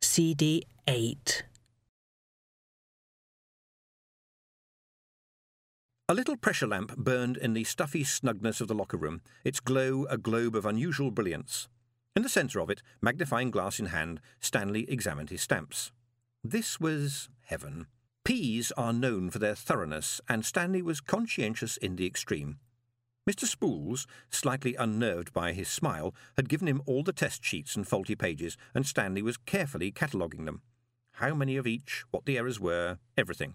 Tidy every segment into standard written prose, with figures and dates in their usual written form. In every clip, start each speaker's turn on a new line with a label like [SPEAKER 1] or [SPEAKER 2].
[SPEAKER 1] CD 8.
[SPEAKER 2] A little pressure lamp burned in the stuffy snugness of the locker room, its glow a globe of unusual brilliance. In the centre of it, magnifying glass in hand, Stanley examined his stamps. This was heaven. P's are known for their thoroughness, and Stanley was conscientious in the extreme. Mr. Spools, slightly unnerved by his smile, had given him all the test sheets and faulty pages, and Stanley was carefully cataloguing them. How many of each, what the errors were, everything.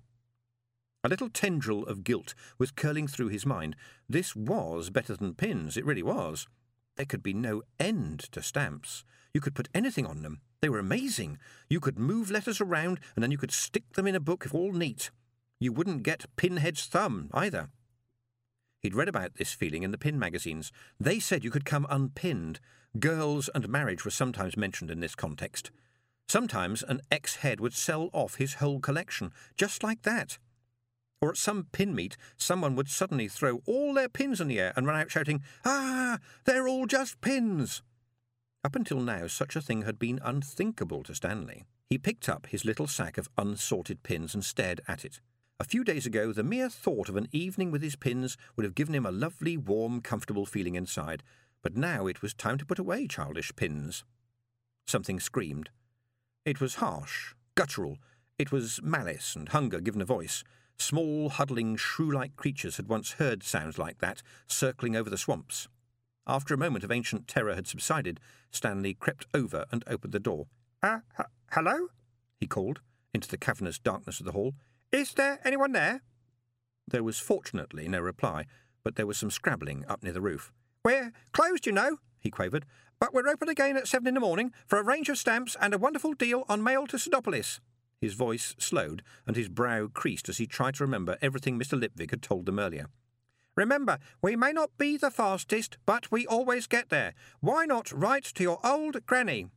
[SPEAKER 2] A little tendril of guilt was curling through his mind. This was better than pins, it really was. There could be no end to stamps. You could put anything on them. They were amazing. You could move letters around, and then you could stick them in a book all neat. You wouldn't get Pinhead's thumb, either. He'd read about this feeling in the pin magazines. They said you could come unpinned. Girls and marriage were sometimes mentioned in this context. Sometimes an ex-head would sell off his whole collection, just like that. Or at some pin meet, someone would suddenly throw all their pins in the air and run out shouting, "Ah, they're all just pins!" Up until now, such a thing had been unthinkable to Stanley. He picked up his little sack of unsorted pins and stared at it. A few days ago, the mere thought of an evening with his pins would have given him a lovely, warm, comfortable feeling inside, but now it was time to put away childish pins. Something screamed. It was harsh, guttural. It was malice and hunger given a voice. Small, huddling, shrew-like creatures had once heard sounds like that, circling over the swamps. After a moment of ancient terror had subsided, Stanley crept over and opened the door. Hello?" he called, into the cavernous darkness of the hall. "Is there anyone there?" There was fortunately no reply, but there was some scrabbling up near the roof. "We're closed, you know," he quavered, "but we're open again at 7 in the morning for a range of stamps and a wonderful deal on mail to Sidopolis." His voice slowed, and his brow creased as he tried to remember everything Mr. Lipvig had told them earlier. "Remember, we may not be the fastest, but we always get there. Why not write to your old granny?"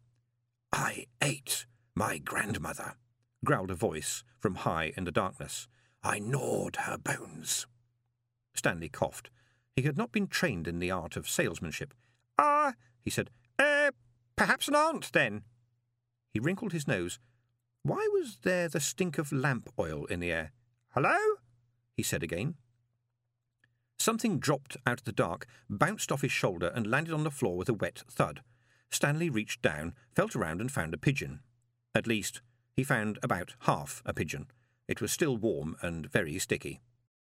[SPEAKER 2] "I ate my grandmother," growled a voice from high in the darkness. "I gnawed her bones." Stanley coughed. He had not been trained in the art of salesmanship. He said, perhaps an aunt, then." He wrinkled his nose. Why was there the stink of lamp oil in the air? "Hello?" he said again. Something dropped out of the dark, bounced off his shoulder and landed on the floor with a wet thud. Stanley reached down, felt around and found a pigeon. At least, he found about half a pigeon. It was still warm and very sticky.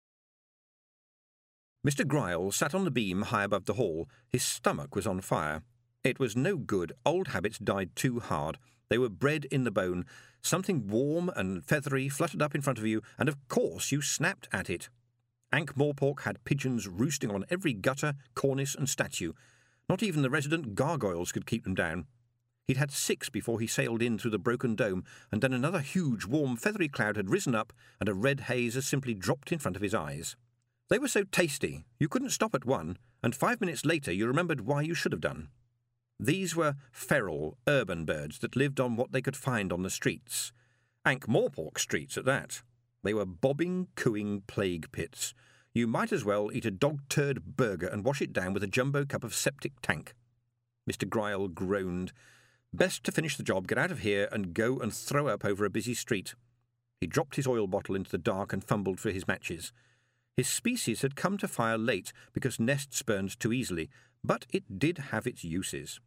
[SPEAKER 2] Mr. Gryle sat on the beam high above the hall. His stomach was on fire. It was no good. Old habits died too hard. They were bred in the bone. Something warm and feathery fluttered up in front of you, and of course you snapped at it. Ankh-Morpork had pigeons roosting on every gutter, cornice and statue. Not even the resident gargoyles could keep them down. He'd had 6 before he sailed in through the broken dome, and then another huge, warm, feathery cloud had risen up, and a red haze had simply dropped in front of his eyes. They were so tasty, you couldn't stop at one, and 5 minutes later you remembered why you should have done. These were feral, urban birds that lived on what they could find on the streets. Ankh-Morpork streets at that. They were bobbing, cooing plague pits. You might as well eat a dog-turd burger and wash it down with a jumbo cup of septic tank. Mr. Gryle groaned. Best to finish the job, get out of here, and go and throw up over a busy street. He dropped his oil bottle into the dark and fumbled for his matches. His species had come to fire late because nests burned too easily, but it did have its uses.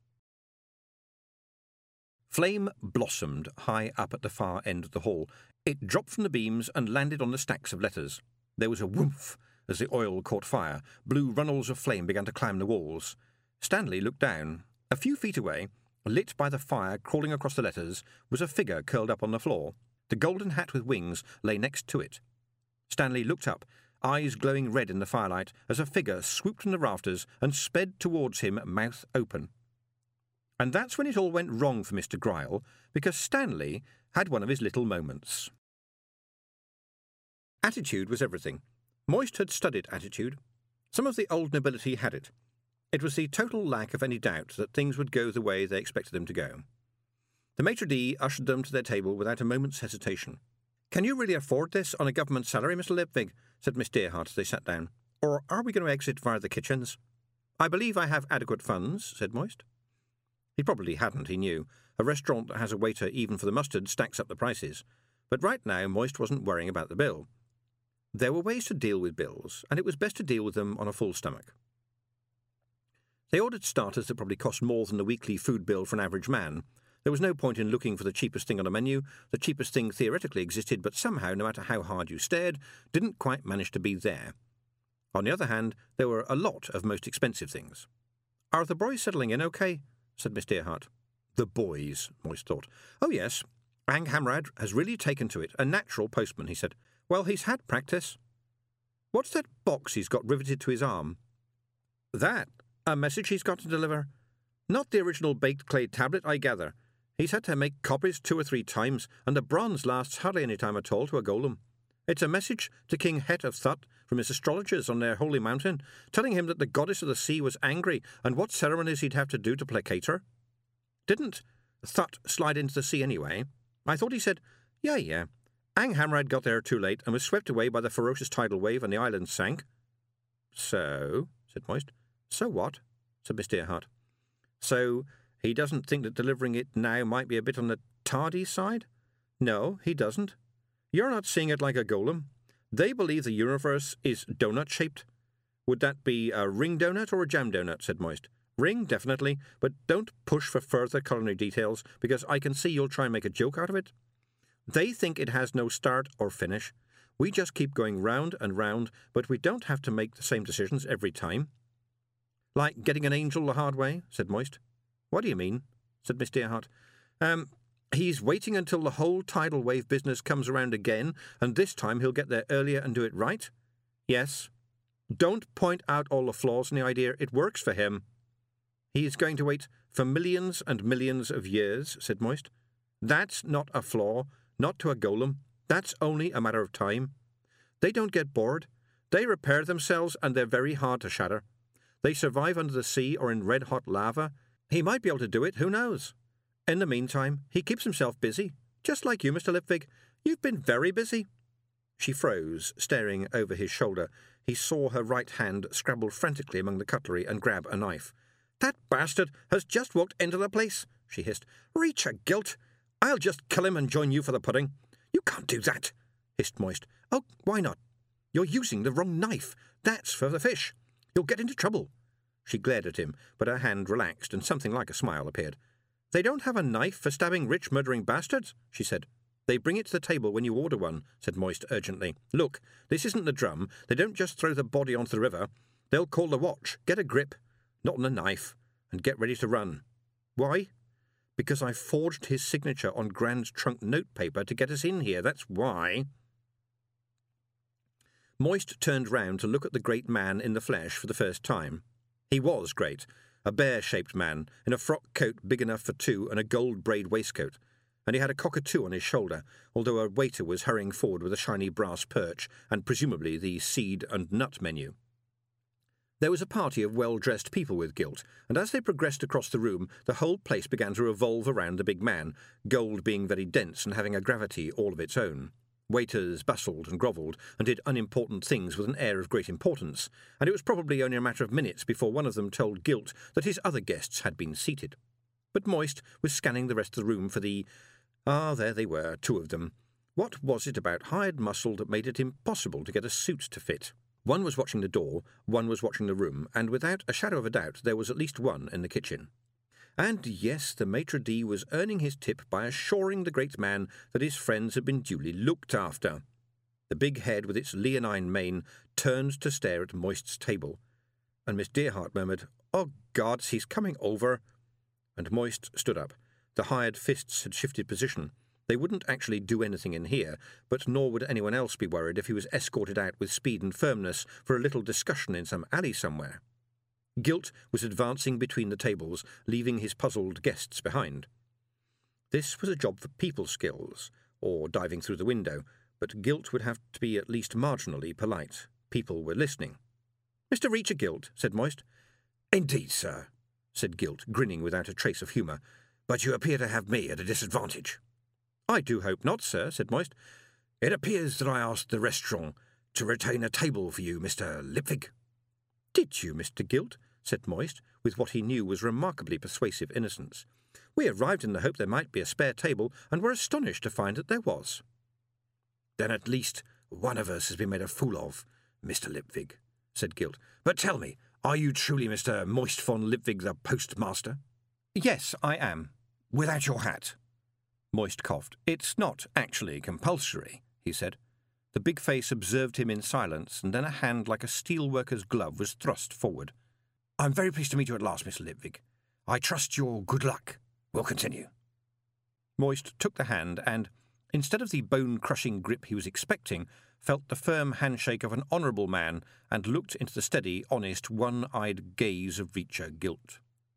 [SPEAKER 2] Flame blossomed high up at the far end of the hall. It dropped from the beams and landed on the stacks of letters. There was a whoomph as the oil caught fire. Blue runnels of flame began to climb the walls. Stanley looked down. A few feet away, lit by the fire crawling across the letters, was a figure curled up on the floor. The golden hat with wings lay next to it. Stanley looked up, eyes glowing red in the firelight, as a figure swooped from the rafters and sped towards him, mouth open. And that's when it all went wrong for Mr. Gryle, because Stanley had one of his little moments. Attitude was everything. Moist had studied attitude. Some of the old nobility had it. It was the total lack of any doubt that things would go the way they expected them to go. The maitre d' ushered them to their table without a moment's hesitation. "Can you really afford this on a government salary, Mr. Lipvig?" said Miss Dearhart as they sat down. "Or are we going to exit via the kitchens?" "I believe I have adequate funds," said Moist. He probably hadn't, he knew. A restaurant that has a waiter even for the mustard stacks up the prices. But right now, Moist wasn't worrying about the bill. There were ways to deal with bills, and it was best to deal with them on a full stomach. They ordered starters that probably cost more than the weekly food bill for an average man. There was no point in looking for the cheapest thing on a menu. The cheapest thing theoretically existed, but somehow, no matter how hard you stared, didn't quite manage to be there. On the other hand, there were a lot of most expensive things. "Are the boys settling in okay?" said Miss Dearhart. The boys, Moist thought. "Oh, yes. Ang Hamrad has really taken to it. A natural postman," he said. "Well, he's had practice." "What's that box he's got riveted to his arm?" "That? A message he's got to deliver? Not the original baked clay tablet, I gather. He's had to make copies 2 or 3 times, and the bronze lasts hardly any time at all to a golem. It's a message to King Het of Thut from his astrologers on their holy mountain, telling him that the goddess of the sea was angry and what ceremonies he'd have to do to placate her." "Didn't Thut slide into the sea anyway? I thought he said—" Yeah. Ang Hamrad got there too late and was swept away by the ferocious tidal wave and the island sank." "So?" said Moist. "So what?" said Miss Dearhart. "So he doesn't think that delivering it now might be a bit on the tardy side?" "No, he doesn't. You're not seeing it like a golem. They believe the universe is donut-shaped." "Would that be a ring donut or a jam donut?" said Moist. "Ring, definitely, but don't push for further culinary details, because I can see you'll try and make a joke out of it. They think it has no start or finish. We just keep going round and round, but we don't have to make the same decisions every time." "Like getting an angel the hard way?" said Moist. "What do you mean?" said Miss Dearhart. He's waiting until the whole tidal wave business comes around again, and this time he'll get there earlier and do it right?" "Yes." "Don't point out all the flaws in the idea. It works for him." "He's going to wait for millions and millions of years," said Moist. "That's not a flaw, not to a golem. That's only a matter of time. They don't get bored. They repair themselves, and they're very hard to shatter. They survive under the sea or in red-hot lava. He might be able to do it, who knows? In the meantime, he keeps himself busy. Just like you, Mr. Lipwig. You've been very busy." She froze, staring over his shoulder. He saw her right hand scrabble frantically among the cutlery and grab a knife. "That bastard has just walked into the place," she hissed. "Reach a gilt! I'll just kill him and join you for the pudding." "You can't do that," hissed Moist. "Oh, why not? You're using the wrong knife. That's for the fish. You'll get into trouble." She glared at him, but her hand relaxed and something like a smile appeared. "They don't have a knife for stabbing rich murdering bastards," she said. "They bring it to the table when you order one," said Moist urgently. "Look, this isn't the Drum. They don't just throw the body onto the river. They'll call the watch, get a grip, not on a knife, and get ready to run." "Why?" "Because I forged his signature on Grand's trunk notepaper to get us in here, that's why." Moist turned round to look at the great man in the flesh for the first time. He was great. A bear-shaped man, in a frock coat big enough for 2 and a gold braid waistcoat, and he had a cockatoo on his shoulder, although a waiter was hurrying forward with a shiny brass perch, and presumably the seed and nut menu. There was a party of well-dressed people with Gilt, and as they progressed across the room, the whole place began to revolve around the big man, gold being very dense and having a gravity all of its own. Waiters bustled and grovelled and did unimportant things with an air of great importance, and it was probably only a matter of minutes before one of them told Gilt that his other guests had been seated. But Moist was scanning the rest of the room for the— there they were, 2 of them. What was it about hired muscle that made it impossible to get a suit to fit? One was watching the door, one was watching the room, and without a shadow of a doubt there was at least one in the kitchen. And yes, the maitre d' was earning his tip by assuring the great man that his friends had been duly looked after. The big head with its leonine mane turned to stare at Moist's table, and Miss Dearhart murmured, "Oh, gods, he's coming over." And Moist stood up. The hired fists had shifted position. They wouldn't actually do anything in here, but nor would anyone else be worried if he was escorted out with speed and firmness for a little discussion in some alley somewhere. Gilt was advancing between the tables, leaving his puzzled guests behind. This was a job for people skills, or diving through the window, but Gilt would have to be at least marginally polite. People were listening. "Mr. Reacher Gilt," said Moist. "Indeed, sir," said Gilt, grinning without a trace of humour, "but you appear to have me at a disadvantage." "I do hope not, sir," said Moist. "It appears that I asked the restaurant to retain a table for you, Mr. Lipwig." "Did you, Mr. Gilt?" said Moist, with what he knew was remarkably persuasive innocence. We arrived in the hope there might be a spare table, and were astonished to find that there was." "Then at least one of us has been made a fool of, Mr. Lipwig," said Gilt. "But tell me, are you truly Mr. Moist von Lipwig, the postmaster?" "Yes, I am." "Without your hat?" Moist coughed. "It's not actually compulsory," he said. The big face observed him in silence, and then a hand like a steel-worker's glove was thrust forward. "I'm very pleased to meet you at last, Mr. Lipwig. I trust your good luck. We'll continue." Moist took the hand and, instead of the bone-crushing grip he was expecting, felt the firm handshake of an honourable man and looked into the steady, honest, one-eyed gaze of Reacher Gilt.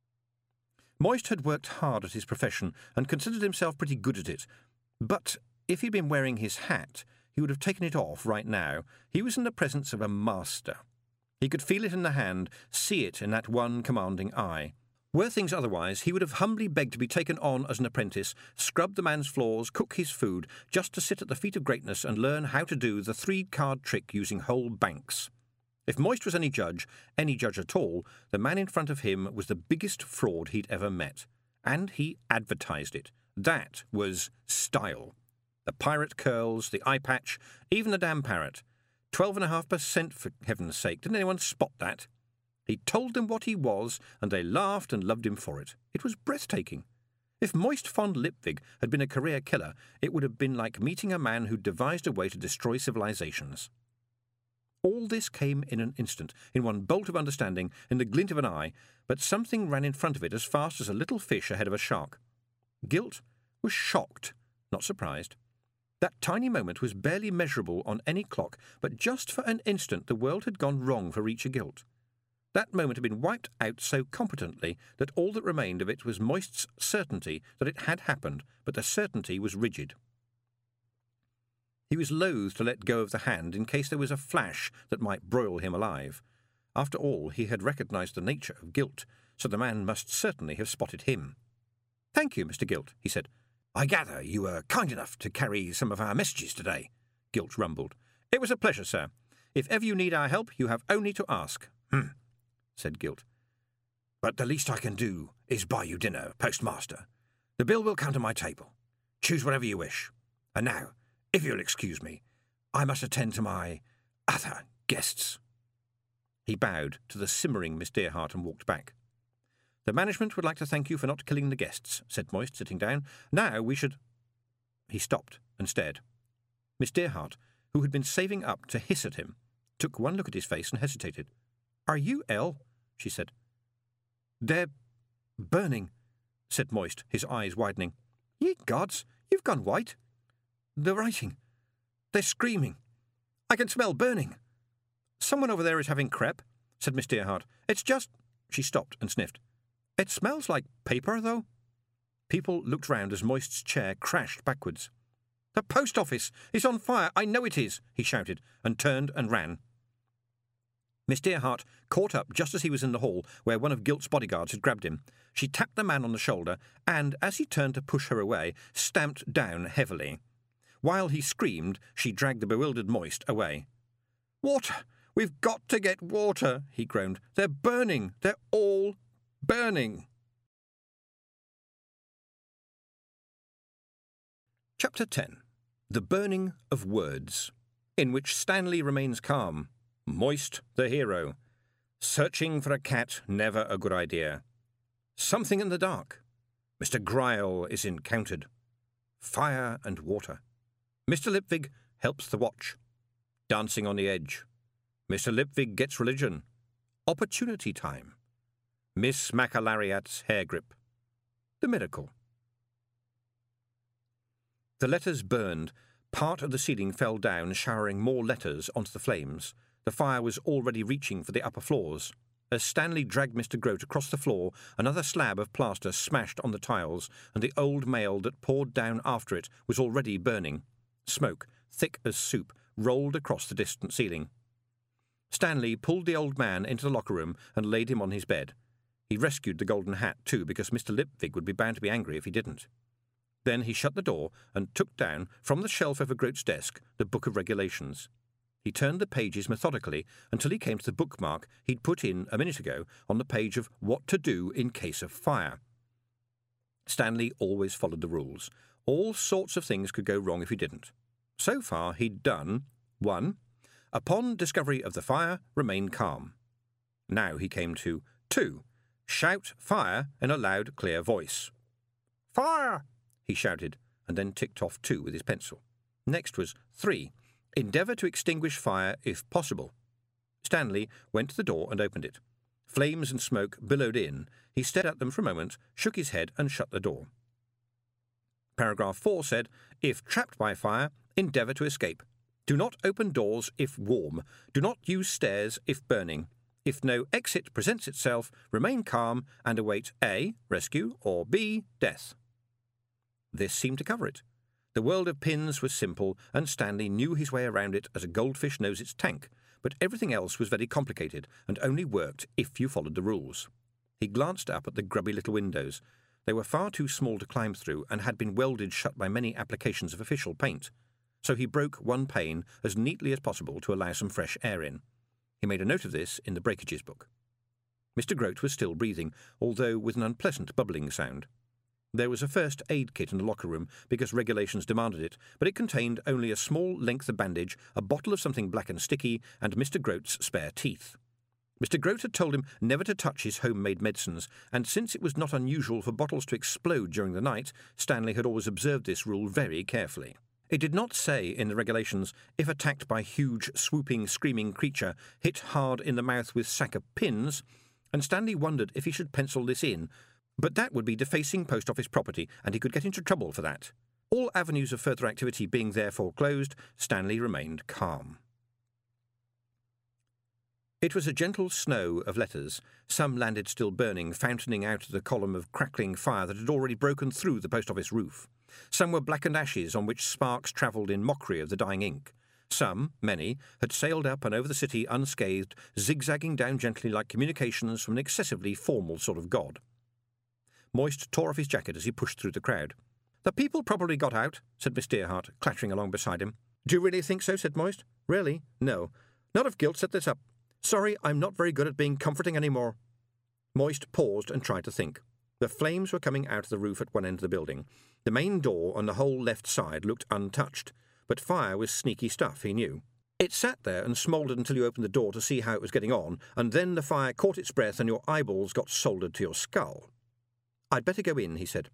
[SPEAKER 2] Moist had worked hard at his profession and considered himself pretty good at it, but if he'd been wearing his hat, he would have taken it off right now. He was in the presence of a master. He could feel it in the hand, see it in that one commanding eye. Were things otherwise, he would have humbly begged to be taken on as an apprentice, scrub the man's floors, cook his food, just to sit at the feet of greatness and learn how to do the 3-card trick using whole banks. If Moist was any judge at all, the man in front of him was the biggest fraud he'd ever met. And he advertised it. That was style. The pirate curls, the eye patch, even the damn parrot. 12.5% for heaven's sake. Didn't anyone spot that? He told them what he was, and they laughed and loved him for it. It was breathtaking. If Moist von Lipwig had been a career killer, it would have been like meeting a man who devised a way to destroy civilizations. All this came in an instant, in one bolt of understanding, in the glint of an eye, but something ran in front of it as fast as a little fish ahead of a shark. Gilt was shocked, not surprised. That tiny moment was barely measurable on any clock, but just for an instant the world had gone wrong for Reacher Gilt. That moment had been wiped out so competently that all that remained of it was Moist's certainty that it had happened, but the certainty was rigid. He was loath to let go of the hand in case there was a flash that might broil him alive. After all, he had recognised the nature of Gilt, so the man must certainly have spotted him. "Thank you, Mr. Gilt," he said. "I gather you were kind enough to carry some of our messages today," Gilt rumbled. "It was a pleasure, sir. If ever you need our help, you have only to ask." Said Gilt. "But the least I can do is buy you dinner, postmaster. The bill will come to my table. Choose whatever you wish. And now, if you'll excuse me, I must attend to my other guests." He bowed to the simmering Miss Dearhart and walked back. "The management would like to thank you for not killing the guests," said Moist, sitting down. "Now we should—" He stopped and stared. Miss Dearhart, who had been saving up to hiss at him, took one look at his face and hesitated. "Are you ill?" she said. "They're burning," said Moist, his eyes widening. "Ye gods, you've gone white. The writing. They're screaming. I can smell burning." "Someone over there is having crepe," said Miss Dearhart. "It's just—" She stopped and sniffed. "It smells like paper, though." People looked round as Moist's chair crashed backwards. "The post office is on fire, I know it is," he shouted, and turned and ran. Miss Dearhart caught up just as he was in the hall, where one of Gilt's bodyguards had grabbed him. She tapped the man on the shoulder and, as he turned to push her away, stamped down heavily. While he screamed, she dragged the bewildered Moist away. "Water! We've got to get water!" he groaned. "They're burning! They're all burning!" Chapter 10. The Burning of Words, in which Stanley remains calm. Moist the hero. Searching for a cat, never a good idea. Something in the dark. Mr. Gryle is encountered. Fire and water. Mr. Lipwig helps the watch. Dancing on the edge. Mr. Lipwig gets religion. Opportunity time. Miss Macalariat's hair grip. The miracle. The letters burned. Part of the ceiling fell down, showering more letters onto the flames. The fire was already reaching for the upper floors. As Stanley dragged Mr. Grote across the floor, another slab of plaster smashed on the tiles, and the old mail that poured down after it was already burning. Smoke, thick as soup, rolled across the distant ceiling. Stanley pulled the old man into the locker room and laid him on his bed. He rescued the golden hat, too, because Mr. Lipwig would be bound to be angry if he didn't. Then he shut the door and took down, from the shelf over Grote's desk, the Book of Regulations. He turned the pages methodically until he came to the bookmark he'd put in a minute ago on the page of what to do in case of fire. Stanley always followed the rules. All sorts of things could go wrong if he didn't. So far he'd done 1. Upon discovery of the fire, remain calm. Now he came to 2. Shout fire in a loud, clear voice. Fire! He shouted, and then ticked off 2 with his pencil. Next was 3. Endeavour to extinguish fire if possible. Stanley went to the door and opened it. Flames and smoke billowed in. He stared at them for a moment, shook his head and shut the door. Paragraph 4 said, if trapped by fire, endeavour to escape. Do not open doors if warm. Do not use stairs if burning. If no exit presents itself, remain calm and await A, rescue, or B, death. This seemed to cover it. The world of pins was simple, and Stanley knew his way around it as a goldfish knows its tank, but everything else was very complicated and only worked if you followed the rules. He glanced up at the grubby little windows. They were far too small to climb through and had been welded shut by many applications of official paint, so he broke one pane as neatly as possible to allow some fresh air in. He made a note of this in the breakages book. Mr. Grote was still breathing, although with an unpleasant bubbling sound. There was a first aid kit in the locker room because regulations demanded it, but it contained only a small length of bandage, a bottle of something black and sticky, and Mr. Grote's spare teeth. Mr. Grote had told him never to touch his homemade medicines, and since it was not unusual for bottles to explode during the night, Stanley had always observed this rule very carefully. It did not say in the regulations, if attacked by huge, swooping, screaming creature, hit hard in the mouth with sack of pins, and Stanley wondered if he should pencil this in, but that would be defacing post office property, and he could get into trouble for that. All avenues of further activity being therefore closed, Stanley remained calm. It was a gentle snow of letters. Some landed still burning, fountaining out of the column of crackling fire that had already broken through the post office roof. Some were blackened ashes on which sparks travelled in mockery of the dying ink. Some, many, had sailed up and over the city unscathed, zigzagging down gently like communications from an excessively formal sort of god. Moist tore off his jacket as he pushed through the crowd. "The people probably got out," said Miss Dearhart, clattering along beside him. "Do you really think so?" said Moist. "Really? No. Not if guilt set this up. Sorry, I'm not very good at being comforting any more." Moist paused and tried to think. The flames were coming out of the roof at one end of the building. The main door on the whole left side looked untouched, but fire was sneaky stuff, he knew. It sat there and smouldered until you opened the door to see how it was getting on, and then the fire caught its breath and your eyeballs got soldered to your skull. "I'd better go in," he said.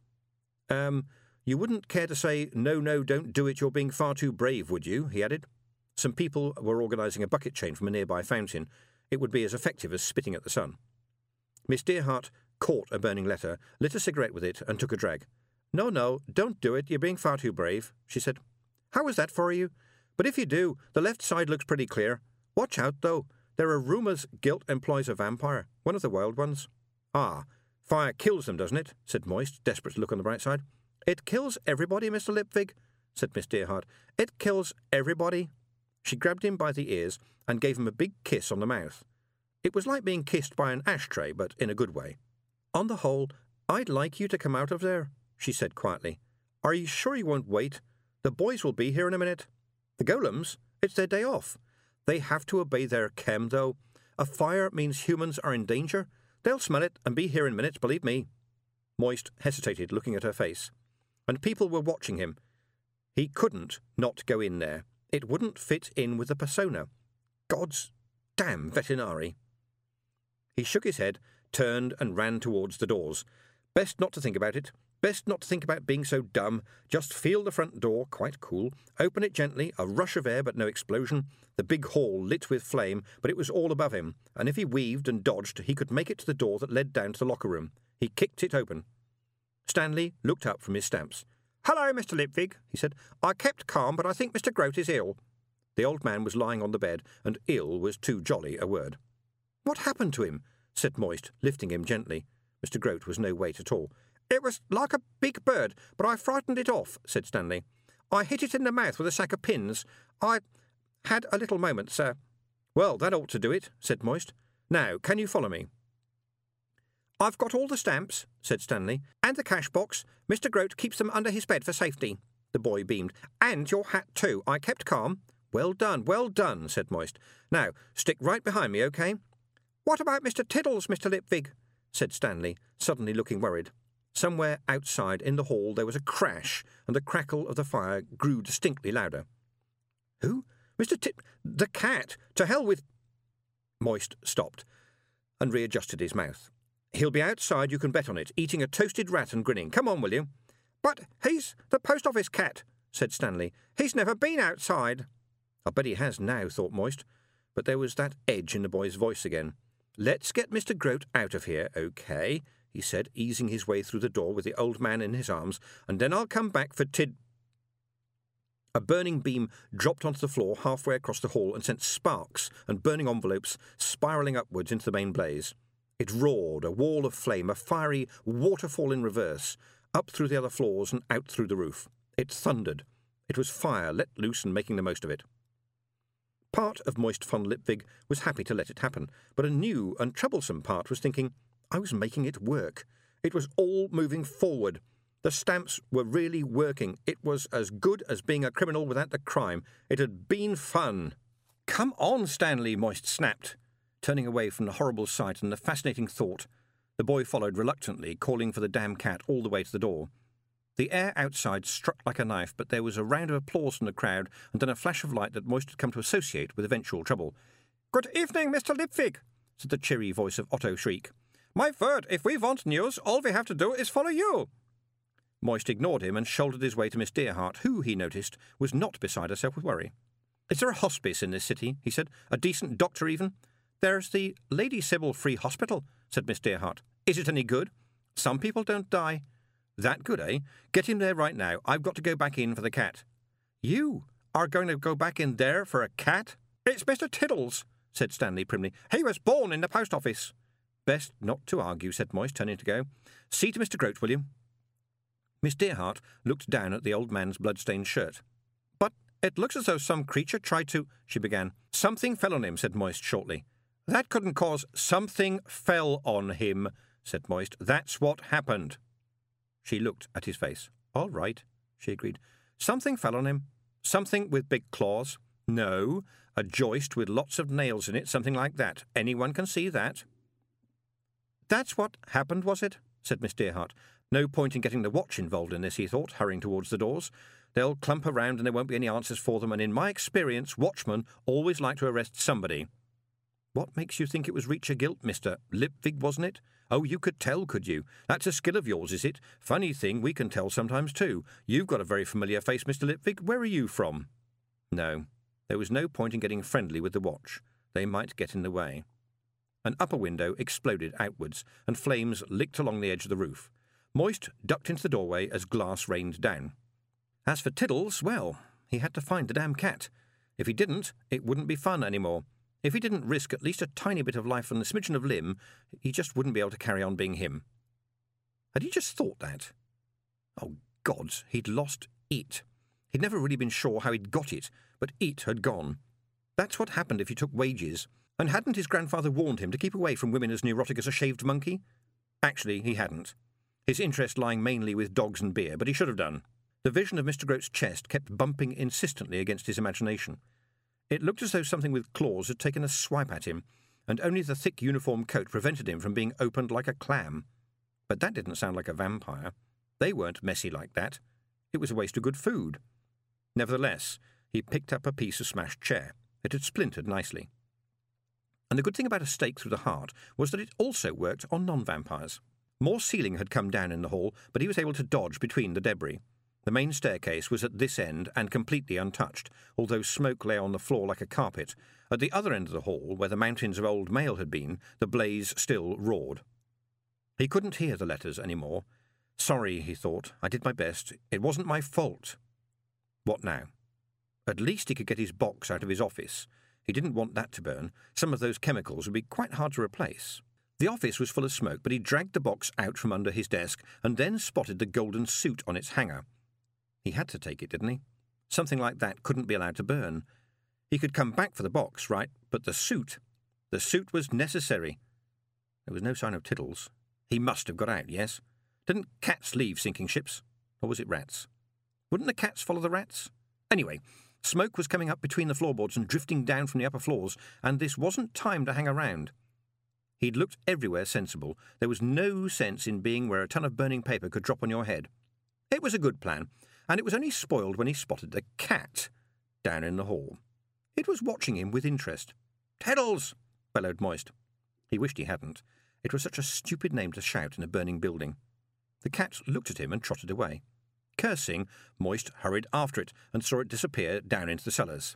[SPEAKER 2] You wouldn't care to say, no, don't do it, you're being far too brave, would you?" he added. Some people were organising a bucket chain from a nearby fountain. It would be as effective as spitting at the sun. Miss Dearhart caught a burning letter, lit a cigarette with it, and took a drag. No, don't do it, you're being far too brave," she said. "How was that for you? But if you do, the left side looks pretty clear. Watch out, though. There are rumours Guilt employs a vampire, one of the wild ones." "Ah, fire kills them, doesn't it?" said Moist, desperate to look on the bright side. "It kills everybody, Mr. Lipwig," said Miss Dearhart. "It kills everybody." She grabbed him by the ears and gave him a big kiss on the mouth. It was like being kissed by an ashtray, but in a good way. "On the whole, I'd like you to come out of there," she said quietly. "Are you sure you won't wait? The boys will be here in a minute." "The golems? It's their day off. They have to obey their chem, though. A fire means humans are in danger. They'll smell it and be here in minutes, believe me." Moist hesitated, looking at her face. And people were watching him. He couldn't not go in there. It wouldn't fit in with the persona. God's damn veterinary. He shook his head, turned and ran towards the doors. Best not to think about it. Best not to think about being so dumb. Just feel the front door, quite cool. Open it gently, a rush of air but no explosion. The big hall lit with flame, but it was all above him, and if he weaved and dodged, he could make it to the door that led down to the locker room. He kicked it open. Stanley looked up from his stamps. "Hello, Mr. Lipwig," he said. "I kept calm, but I think Mr. Grote is ill." The old man was lying on the bed, and ill was too jolly a word. "What happened to him?" said Moist, lifting him gently. Mr. Grote was no weight at all. "It was like a big bird, but I frightened it off," said Stanley. "I hit it in the mouth with a sack of pins. I had a little moment, sir." "Well, that ought to do it," said Moist. "Now, can you follow me?" "I've got all the stamps," said Stanley, "and the cash box. Mr. Grote keeps them under his bed for safety." The boy beamed. "And your hat, too. I kept calm." Well done, said Moist. "Now, stick right behind me, OK?" "What about Mr. Tiddles, Mr. Lipwig?" said Stanley, suddenly looking worried. Somewhere outside in the hall there was a crash, and the crackle of the fire grew distinctly louder. "Who? Mr. The cat! To hell with—" Moist stopped and readjusted his mouth. "He'll be outside, you can bet on it, eating a toasted rat and grinning. Come on, will you?" "But he's the post office cat," said Stanley. "He's never been outside." "I bet he has now," thought Moist, but there was that edge in the boy's voice again. "Let's get Mr. Grote out of here, OK," he said, easing his way through the door with the old man in his arms, "and then I'll come back for Tid—" A burning beam dropped onto the floor halfway across the hall and sent sparks and burning envelopes spiralling upwards into the main blaze. It roared, a wall of flame, a fiery waterfall in reverse, up through the other floors and out through the roof. It thundered. It was fire let loose and making the most of it. Part of Moist von Lipwig was happy to let it happen, but a new and troublesome part was thinking, I was making it work. It was all moving forward. The stamps were really working. It was as good as being a criminal without the crime. It had been fun. "Come on, Stanley," Moist snapped, turning away from the horrible sight and the fascinating thought. The boy followed reluctantly, calling for the damn cat all the way to the door. The air outside struck like a knife, but there was a round of applause from the crowd and then a flash of light that Moist had come to associate with eventual trouble. "Good evening, Mr. Lipwig," said the cheery voice of Otto Schreck. "My word, if we want news, all we have to do is follow you." Moist ignored him and shouldered his way to Miss Dearheart, who, he noticed, was not beside herself with worry. "Is there a hospice in this city?" he said. "A decent doctor, even?" "There's the Lady Sybil Free Hospital," said Miss Dearheart. "Is it any good?" "Some people don't die." "That good, eh? Get him there right now. I've got to go back in for the cat." "You are going to go back in there for a cat?" "It's Mr. Tiddles," said Stanley primly. "He was born in the post office." "Best not to argue," said Moist, turning to go. "See to Mr. Grote, will you?" Miss Dearheart looked down at the old man's blood-stained shirt. "But it looks as though some creature tried to—" she began. "Something fell on him," said Moist shortly. "That couldn't cause—" "Something fell on him," said Moist. "That's what happened." She looked at his face. "All right," she agreed. "Something fell on him. Something with big claws. No, a joist with lots of nails in it, something like that. Anyone can see that." "That's what happened, was it?" said Miss Dearheart. No point in getting the watch involved in this, he thought, hurrying towards the doors. They'll clump around and there won't be any answers for them, and in my experience, watchmen always like to arrest somebody. "What makes you think it was Reacher Guilt, Mr. Lipwig, wasn't it? Oh, you could tell, could you? That's a skill of yours, is it? Funny thing, we can tell sometimes too. You've got a very familiar face, Mr. Lipwig. Where are you from?" No, there was no point in getting friendly with the watch. They might get in the way. An upper window exploded outwards, and flames licked along the edge of the roof. Moist ducked into the doorway as glass rained down. As for Tiddles, well, he had to find the damn cat. If he didn't, it wouldn't be fun anymore. If he didn't risk at least a tiny bit of life and a smidgen of limb, he just wouldn't be able to carry on being him. Had he just thought that? Oh, gods, he'd lost it. He'd never really been sure how he'd got it, but it had gone. That's what happened if he took wages. And hadn't his grandfather warned him to keep away from women as neurotic as a shaved monkey? Actually, he hadn't. His interest lying mainly with dogs and beer, but he should have done. The vision of Mr. Grote's chest kept bumping insistently against his imagination. It looked as though something with claws had taken a swipe at him, and only the thick uniform coat prevented him from being opened like a clam. But that didn't sound like a vampire. They weren't messy like that. It was a waste of good food. Nevertheless, he picked up a piece of smashed chair. It had splintered nicely. And the good thing about a stake through the heart was that it also worked on non-vampires. More ceiling had come down in the hall, but he was able to dodge between the debris. The main staircase was at this end and completely untouched, although smoke lay on the floor like a carpet. At the other end of the hall, where the mountains of old mail had been, the blaze still roared. He couldn't hear the letters any more. Sorry, he thought. I did my best. It wasn't my fault. What now? At least he could get his box out of his office. He didn't want that to burn. Some of those chemicals would be quite hard to replace. The office was full of smoke, but he dragged the box out from under his desk and then spotted the golden suit on its hanger. He had to take it, didn't he? Something like that couldn't be allowed to burn. He could come back for the box, right? But the suit was necessary. There was no sign of Tiddles. He must have got out, yes? Didn't cats leave sinking ships? Or was it rats? Wouldn't the cats follow the rats? Anyway, smoke was coming up between the floorboards and drifting down from the upper floors, and this wasn't time to hang around. He'd looked everywhere sensible. There was no sense in being where a ton of burning paper could drop on your head. It was a good plan, and it was only spoiled when he spotted the cat down in the hall. It was watching him with interest. "Tiddles!" bellowed Moist. He wished he hadn't. It was such a stupid name to shout in a burning building. The cat looked at him and trotted away. Cursing, Moist hurried after it and saw it disappear down into the cellars.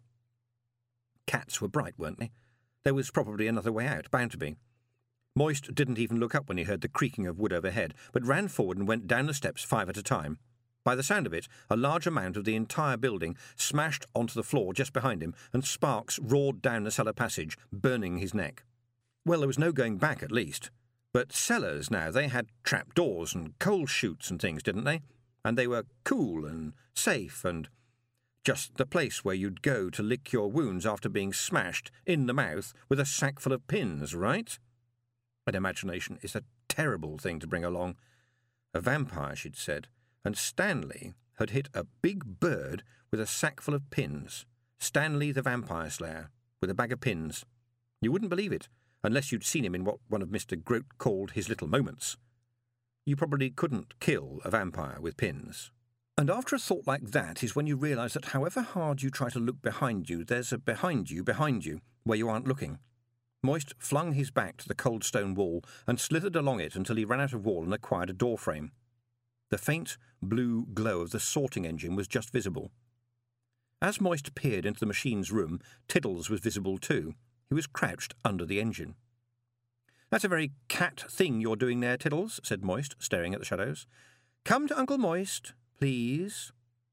[SPEAKER 2] Cats were bright, weren't they? There was probably another way out, bound to be. Moist didn't even look up when he heard the creaking of wood overhead, but ran forward and went down the steps 5 at a time. By the sound of it, a large amount of the entire building smashed onto the floor just behind him, and sparks roared down the cellar passage, burning his neck. Well, there was no going back, at least. But cellars now, they had trap doors and coal chutes and things, didn't they? And they were cool and safe and just the place where you'd go to lick your wounds after being smashed in the mouth with a sack full of pins, right? An imagination is a terrible thing to bring along. A vampire, she'd said, and Stanley had hit a big bird with a sack full of pins. Stanley the Vampire Slayer, with a bag of pins. You wouldn't believe it, unless you'd seen him in what one of Mr. Grote called his little moments. You probably couldn't kill a vampire with pins. And after a thought like that is when you realise that however hard you try to look behind you, there's a behind you, where you aren't looking. Moist flung his back to the cold stone wall and slithered along it until he ran out of wall and acquired a door frame. The faint blue glow of the sorting engine was just visible. As Moist peered into the machine's room, Tiddles was visible too. He was crouched under the engine. "That's a very cat thing you're doing there, Tiddles," said Moist, staring at the shadows. "Come to Uncle Moist, please."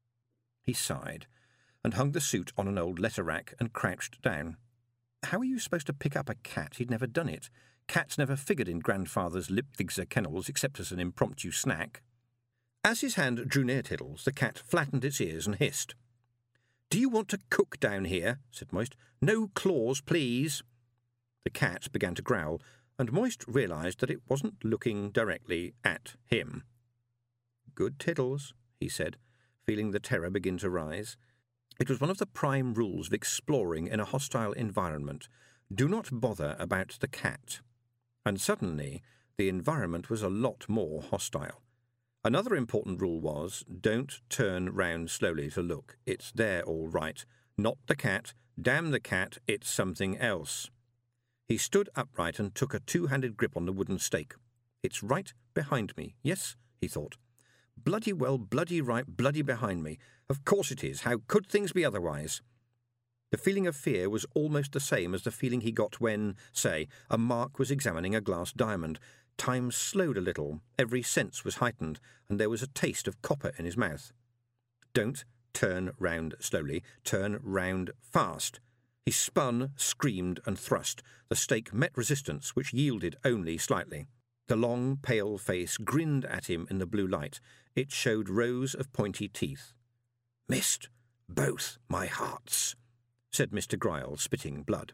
[SPEAKER 2] He sighed and hung the suit on an old letter rack and crouched down. How were you supposed to pick up a cat? He'd never done it. Cats never figured in Grandfather's Lipwigser kennels except as an impromptu snack. As his hand drew near Tiddles, the cat flattened its ears and hissed. "Do you want to cook down here?" said Moist. "No claws, please." The cat began to growl, and Moist realised that it wasn't looking directly at him. "Good Tiddles," he said, feeling the terror begin to rise. It was one of the prime rules of exploring in a hostile environment. Do not bother about the cat. And suddenly, the environment was a lot more hostile. Another important rule was, don't turn round slowly to look. It's there all right. Not the cat. Damn the cat, it's something else. He stood upright and took a two-handed grip on the wooden stake. "It's right behind me. Yes," he thought. "Bloody well, bloody right, bloody behind me. Of course it is. How could things be otherwise?" The feeling of fear was almost the same as the feeling he got when, say, a Mark was examining a glass diamond. Time slowed a little, every sense was heightened, and there was a taste of copper in his mouth. Don't turn round slowly, turn round fast. He spun, screamed, and thrust. The stake met resistance, which yielded only slightly. The long, pale face grinned at him in the blue light. It showed rows of pointy teeth. "Missed both my hearts," said Mr. Gryle, spitting blood.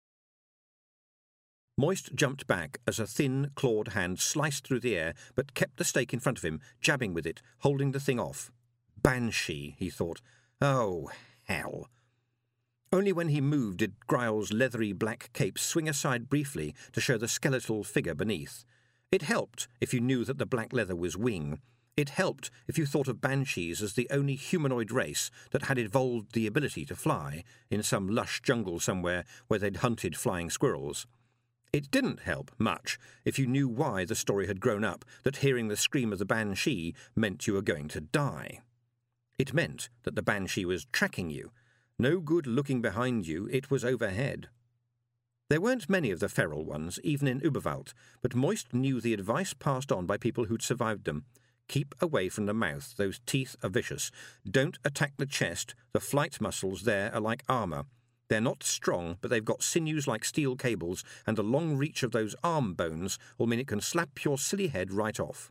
[SPEAKER 2] Moist jumped back as a thin, clawed hand sliced through the air, but kept the stake in front of him, jabbing with it, holding the thing off. Banshee, he thought. Oh, hell. Only when he moved did Gryle's leathery black cape swing aside briefly to show the skeletal figure beneath. It helped if you knew that the black leather was wing. It helped if you thought of banshees as the only humanoid race that had evolved the ability to fly in some lush jungle somewhere where they'd hunted flying squirrels. It didn't help much if you knew why the story had grown up, that hearing the scream of the banshee meant you were going to die. It meant that the banshee was tracking you. No good looking behind you, it was overhead. There weren't many of the feral ones, even in Uberwald, but Moist knew the advice passed on by people who'd survived them. Keep away from the mouth, those teeth are vicious. Don't attack the chest, the flight muscles there are like armour. They're not strong, but they've got sinews like steel cables, and the long reach of those arm bones will mean it can slap your silly head right off.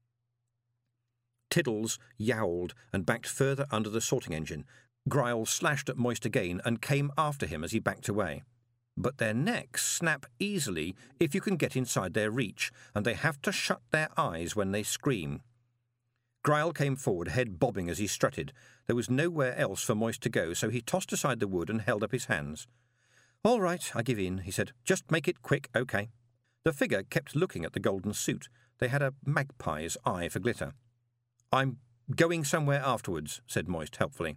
[SPEAKER 2] Tiddles yowled and backed further under the sorting engine. Gryle slashed at Moist again and came after him as he backed away. But their necks snap easily if you can get inside their reach, and they have to shut their eyes when they scream. Gryle came forward, head bobbing as he strutted. There was nowhere else for Moist to go, so he tossed aside the wood and held up his hands. "All right, I give in," he said. "Just make it quick, OK." The figure kept looking at the golden suit. They had a magpie's eye for glitter. "I'm going somewhere afterwards," said Moist helpfully.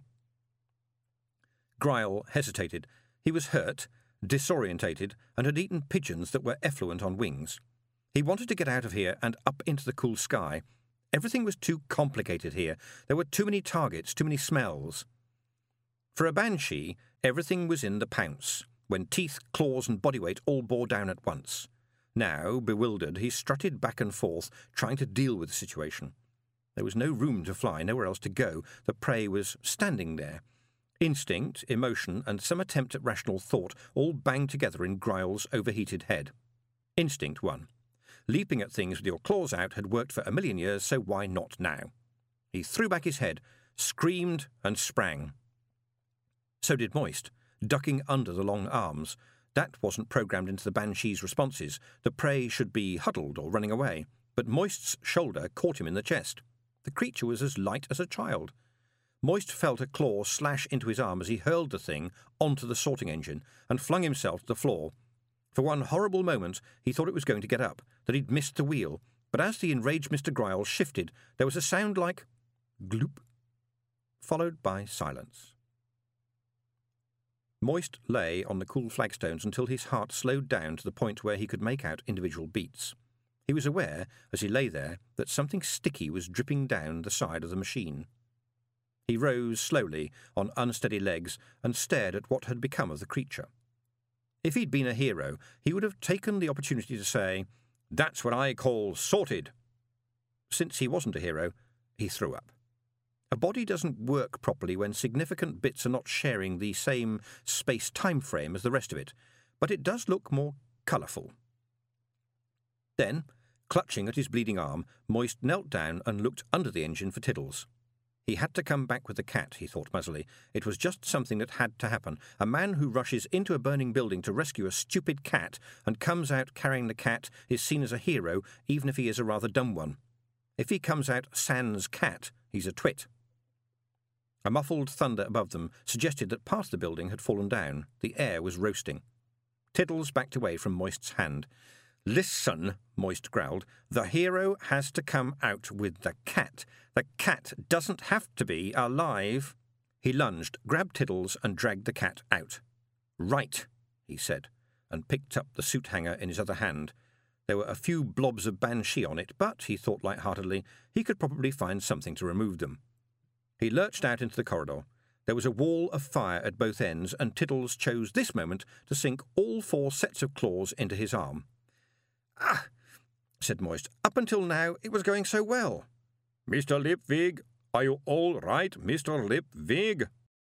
[SPEAKER 2] Gryle hesitated. He was hurt, disorientated, and had eaten pigeons that were effluent on wings. He wanted to get out of here and up into the cool sky. Everything was too complicated here. There were too many targets, too many smells. For a banshee, everything was in the pounce, when teeth, claws, and body weight all bore down at once. Now, bewildered, he strutted back and forth, trying to deal with the situation. There was no room to fly, nowhere else to go. The prey was standing there. Instinct, emotion, and some attempt at rational thought all banged together in Gryle's overheated head. Instinct won. Leaping at things with your claws out had worked for a million years, so why not now? He threw back his head, screamed, and sprang. So did Moist, ducking under the long arms. That wasn't programmed into the banshee's responses. The prey should be huddled or running away, but Moist's shoulder caught him in the chest. The creature was as light as a child. Moist felt a claw slash into his arm as he hurled the thing onto the sorting engine and flung himself to the floor. For one horrible moment, he thought it was going to get up, that he'd missed the wheel, but as the enraged Mr. Gryle shifted, there was a sound like gloop, followed by silence. Moist lay on the cool flagstones until his heart slowed down to the point where he could make out individual beats. He was aware, as he lay there, that something sticky was dripping down the side of the machine. He rose slowly on unsteady legs and stared at what had become of the creature. If he'd been a hero, he would have taken the opportunity to say, "That's what I call sorted." Since he wasn't a hero, he threw up. A body doesn't work properly when significant bits are not sharing the same space-time frame as the rest of it, but it does look more colourful. Then, clutching at his bleeding arm, Moist knelt down and looked under the engine for Tiddles. He had to come back with the cat, he thought muzzily. It was just something that had to happen. A man who rushes into a burning building to rescue a stupid cat and comes out carrying the cat is seen as a hero, even if he is a rather dumb one. If he comes out sans cat, he's a twit. A muffled thunder above them suggested that part of the building had fallen down. The air was roasting. Tiddles backed away from Moist's hand. "Listen," Moist growled, "the hero has to come out with the cat. The cat doesn't have to be alive." He lunged, grabbed Tiddles, and dragged the cat out. "Right," he said, and picked up the suit hanger in his other hand. There were a few blobs of banshee on it, but, he thought light-heartedly, he could probably find something to remove them. He lurched out into the corridor. There was a wall of fire at both ends, and Tiddles chose this moment to sink all 4 sets of claws into his arm. "Ah," said Moist. "Up until now, it was going so well." "Mr. Lipwig, are you all right, Mr. Lipwig?"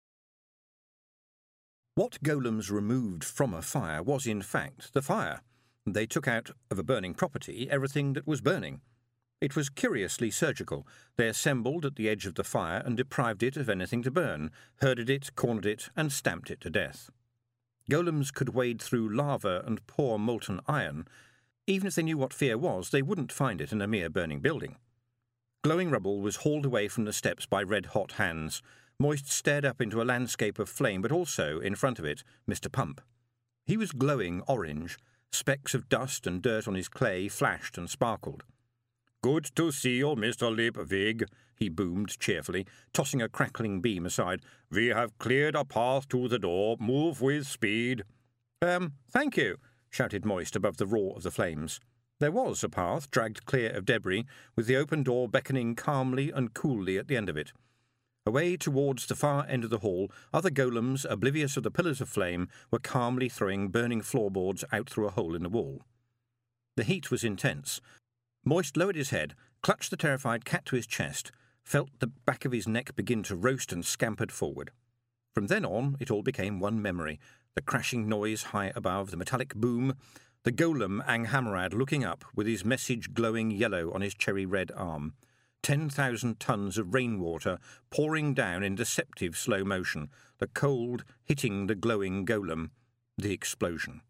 [SPEAKER 2] What golems removed from a fire was, in fact, the fire. They took out of a burning property everything that was burning. It was curiously surgical. They assembled at the edge of the fire and deprived it of anything to burn, herded it, cornered it, and stamped it to death. Golems could wade through lava and pour molten iron. Even if they knew what fear was, they wouldn't find it in a mere burning building. Glowing rubble was hauled away from the steps by red-hot hands. Moist stared up into a landscape of flame, but also, in front of it, Mr. Pump. He was glowing orange. Specks of dust and dirt on his clay flashed and sparkled. "Good to see you, Mr. Lipwig," he boomed cheerfully, tossing a crackling beam aside. "We have cleared a path to the door. Move with speed." Thank you," shouted Moist above the roar of the flames. There was a path dragged clear of debris, with the open door beckoning calmly and coolly at the end of it. Away towards the far end of the hall, other golems, oblivious of the pillars of flame, were calmly throwing burning floorboards out through a hole in the wall. The heat was intense. Moist lowered his head, clutched the terrified cat to his chest, felt the back of his neck begin to roast and scampered forward. From then on, it all became one memory. The crashing noise high above, the metallic boom, the golem Anghammarad looking up with his message glowing yellow on his cherry-red arm. 10,000 tons of rainwater pouring down in deceptive slow motion, the cold hitting the glowing golem, the explosion.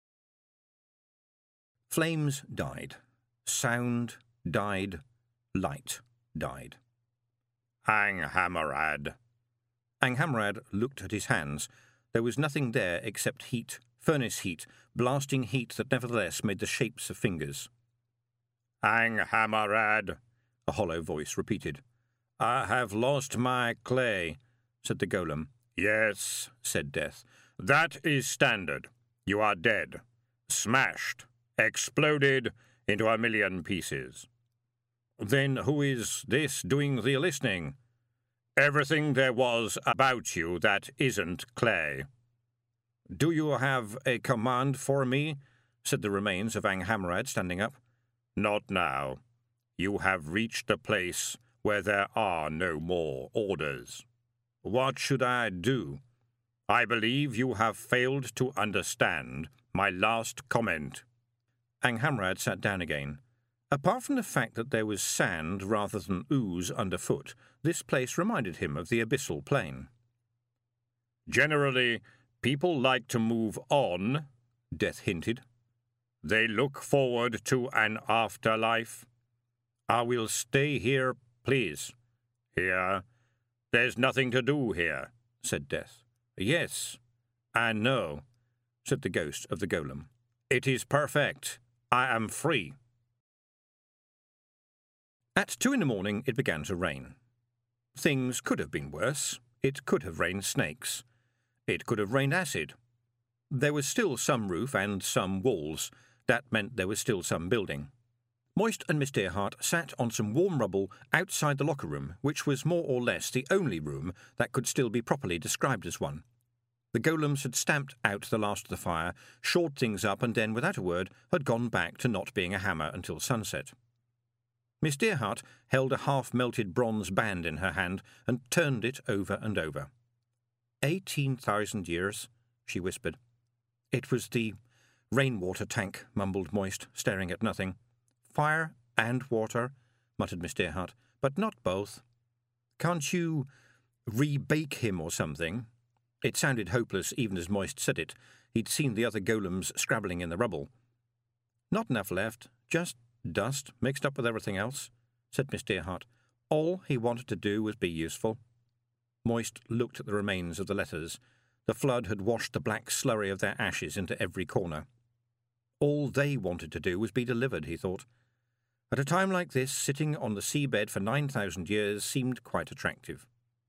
[SPEAKER 2] Flames died. Sound died. Light died. "Anghammarad." Anghammarad looked at his hands. There was nothing there except heat, Furnace heat, blasting heat that nevertheless made the shapes of fingers. "Anghammarad," a hollow voice repeated. "I have lost my clay," said the golem. "Yes," said Death. "That is standard. You are dead. Smashed. Exploded into a million pieces." "Then who is this doing the listening?" "Everything there was about you that isn't clay." "Do you have a command for me?" said the remains of Anghammarad, standing up. "Not now. You have reached a place where there are no more orders." "What should I do?" "I believe you have failed to understand my last comment." Anghammarad sat down again. Apart from the fact that there was sand rather than ooze underfoot, this place reminded him of the abyssal plain. "Generally, people like to move on," Death hinted. "They look forward to an afterlife." "I will stay here, please." "Here? There's nothing to do here," said Death. "Yes, I know," said the ghost of the golem. "It is perfect. I am free." At 2 a.m, it began to rain. Things could have been worse. It could have rained snakes. It could have rained acid. There was still some roof and some walls. That meant there was still some building. Moist and Miss Dearheart sat on some warm rubble outside the locker room, which was more or less the only room that could still be properly described as one. The golems had stamped out the last of the fire, shored things up, and then, without a word, had gone back to not being a hammer until sunset. Miss Dearheart held a half-melted bronze band in her hand and turned it over and over. 18,000 years, she whispered. "It was the rainwater tank," mumbled Moist, staring at nothing. "Fire and water," muttered Miss Dearheart, "but not both. Can't you rebake him or something?" It sounded hopeless even as Moist said it. He'd seen the other golems scrabbling in the rubble. "Not enough left, just dust mixed up with everything else," said Miss Dearheart. "All he wanted to do was be useful." Moist looked at the remains of the letters. The flood had washed the black slurry of their ashes into every corner. All they wanted to do was be delivered, he thought. At a time like this, sitting on the seabed for 9,000 years seemed quite attractive.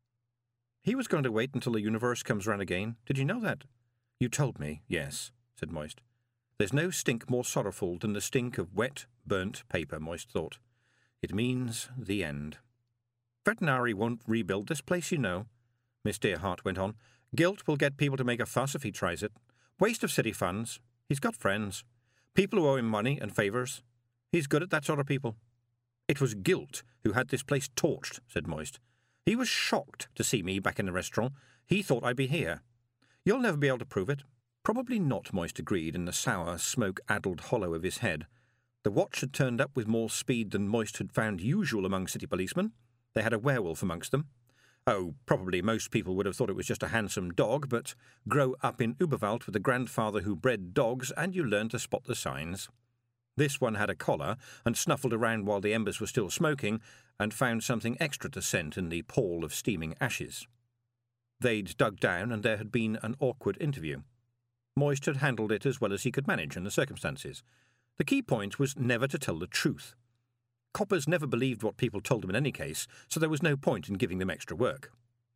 [SPEAKER 2] "He was going to wait until the universe comes round again. Did you know that?" "You told me, yes," said Moist. "There's no stink more sorrowful than the stink of wet, burnt paper," Moist thought. "It means the end." "Vetinari won't rebuild this place, you know," Miss Dearheart went on. "Guilt will get people to make a fuss if he tries it. Waste of city funds. He's got friends. People who owe him money and favours. He's good at that sort of people." "It was Guilt who had this place torched," said Moist. "He was shocked to see me back in the restaurant. He thought I'd be here. You'll never be able to prove it." "Probably not," Moist agreed in the sour, smoke-addled hollow of his head. The watch had turned up with more speed than Moist had found usual among city policemen. They had a werewolf amongst them. Oh, probably most people would have thought it was just a handsome dog, but grow up in Uberwald with a grandfather who bred dogs, and you learn to spot the signs. This one had a collar and snuffled around while the embers were still smoking, and found something extra to scent in the pall of steaming ashes. They'd dug down, and there had been an awkward interview. Moist had handled it as well as he could manage in the circumstances. The key point was never to tell the truth. Coppers never believed what people told them in any case, so there was no point in giving them extra work.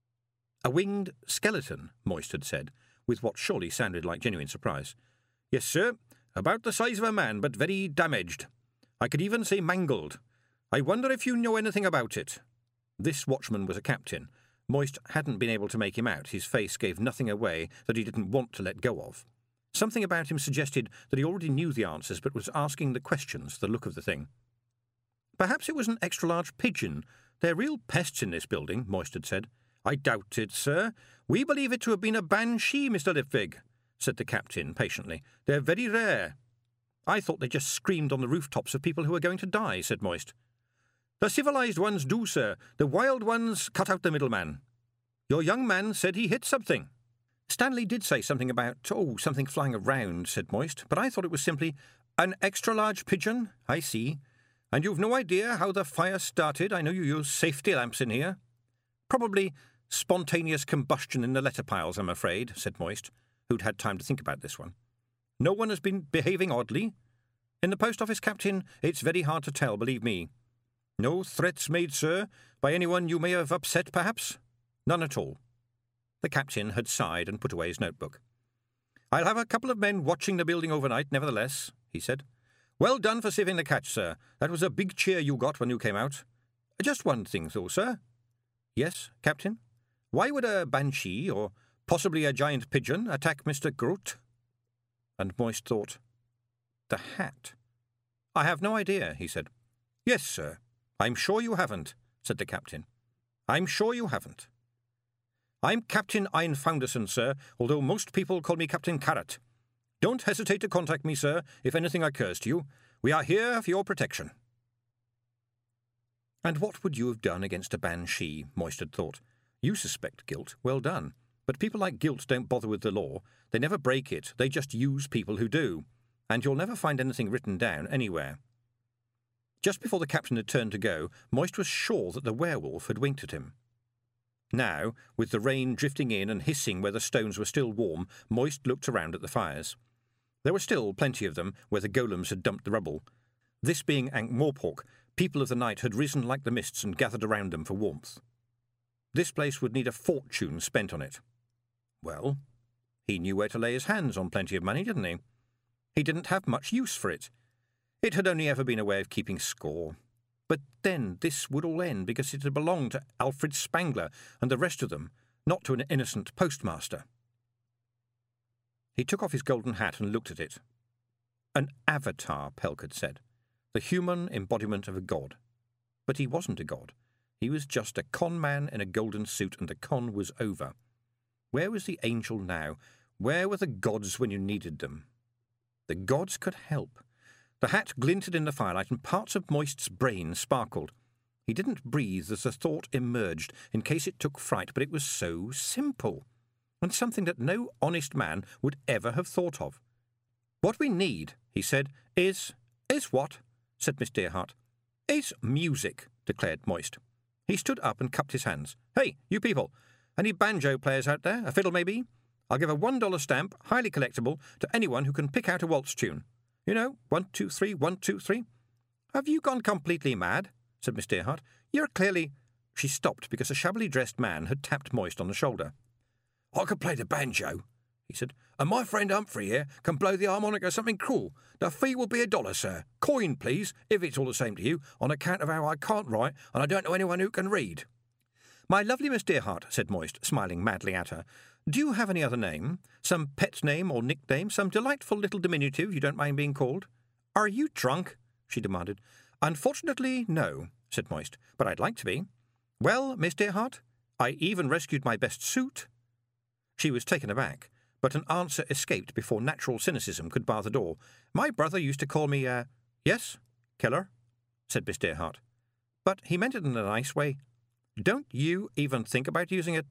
[SPEAKER 2] "A winged skeleton," Moist had said, with what surely sounded like genuine surprise. "Yes, sir. About the size of a man, but very damaged. I could even say mangled. I wonder if you know anything about it." This watchman was a captain. Moist hadn't been able to make him out. His face gave nothing away that he didn't want to let go of. Something about him suggested that he already knew the answers but was asking the questions, the look of the thing. "Perhaps it was an extra-large pigeon. They're real pests in this building," Moist had said. "I doubt it, sir. We believe it to have been a banshee, Mr. Lipwig," said the captain patiently. "They're very rare." "I thought they just screamed on the rooftops of people who were going to die," said Moist. "The civilized ones do, sir. The wild ones cut out the middleman. Your young man said he hit something." "Stanley did say something about, something flying around," said Moist, "but I thought it was simply an extra-large pigeon. I see. And you've no idea how the fire started? I know you use safety lamps in here." "Probably spontaneous combustion in the letter piles, I'm afraid," said Moist, who'd had time to think about this one. No one has been behaving oddly. In the post office, Captain, it's very hard to tell, believe me. No threats made, sir, by anyone you may have upset, perhaps? None at all. The captain had sighed and put away his notebook. I'll have a couple of men watching the building overnight, nevertheless, he said. Well done for saving the catch, sir. That was a big cheer you got when you came out. Just one thing, though, sir. Yes, Captain? Why would a banshee, or possibly a giant pigeon, attack Mr. Groot? And Moist thought, the hat. I have no idea, he said. Yes, sir. I'm sure you haven't, said the captain. I'm sure you haven't. I'm Captain Ian Founderson, sir, although most people call me Captain Carrot. Don't hesitate to contact me, sir, if anything occurs to you. We are here for your protection. And what would you have done against a banshee? Moist had thought. You suspect guilt. Well done. But people like guilt don't bother with the law. They never break it. They just use people who do. And you'll never find anything written down anywhere. Just before the captain had turned to go, Moist was sure that the werewolf had winked at him. Now, with the rain drifting in and hissing where the stones were still warm, Moist looked around at the fires. There were still plenty of them where the golems had dumped the rubble. This being Ankh-Morpork, people of the night had risen like the mists and gathered around them for warmth. This place would need a fortune spent on it. Well, he knew where to lay his hands on plenty of money, didn't he? He didn't have much use for it. It had only ever been a way of keeping score. But then this would all end because it had belonged to Alfred Spangler and the rest of them, not to an innocent postmaster. He took off his golden hat and looked at it. An avatar, Pelk had said. The human embodiment of a god. But he wasn't a god. He was just a con man in a golden suit, and the con was over. Where was the angel now? Where were the gods when you needed them? The gods could help. The hat glinted in the firelight, and parts of Moist's brain sparkled. He didn't breathe as the thought emerged, in case it took fright, but it was so simple, and something that no honest man would ever have thought of. What we need, he said, is what? Said Miss Dearheart. Is music, declared Moist. He stood up and cupped his hands. Hey, you people, any banjo players out there? A fiddle, maybe? I'll give a $1 stamp, highly collectible, to anyone who can pick out a waltz tune. You know, 1, 2, 3, 1, 2, 3. Have you gone completely mad? Said Miss Dearheart. You're clearly... She stopped because a shabbily dressed man had tapped Moist on the shoulder. I can play the banjo, he said, and my friend Humphrey here can blow the harmonica something cruel. The fee will be $1, sir. Coin, please, if it's all the same to you, on account of how I can't write and I don't know anyone who can read. My lovely Miss Dearheart, said Moist, smiling madly at her, do you have any other name? Some pet name or nickname? Some delightful little diminutive you don't mind being called? Are you drunk? She demanded. Unfortunately, no, said Moist, but I'd like to be. Well, Miss Dearheart, I even rescued my best suit. She was taken aback, but an answer escaped before natural cynicism could bar the door. My brother used to call me, yes, Killer, said Miss Dearheart. But he meant it in a nice way. Don't you even think about using it?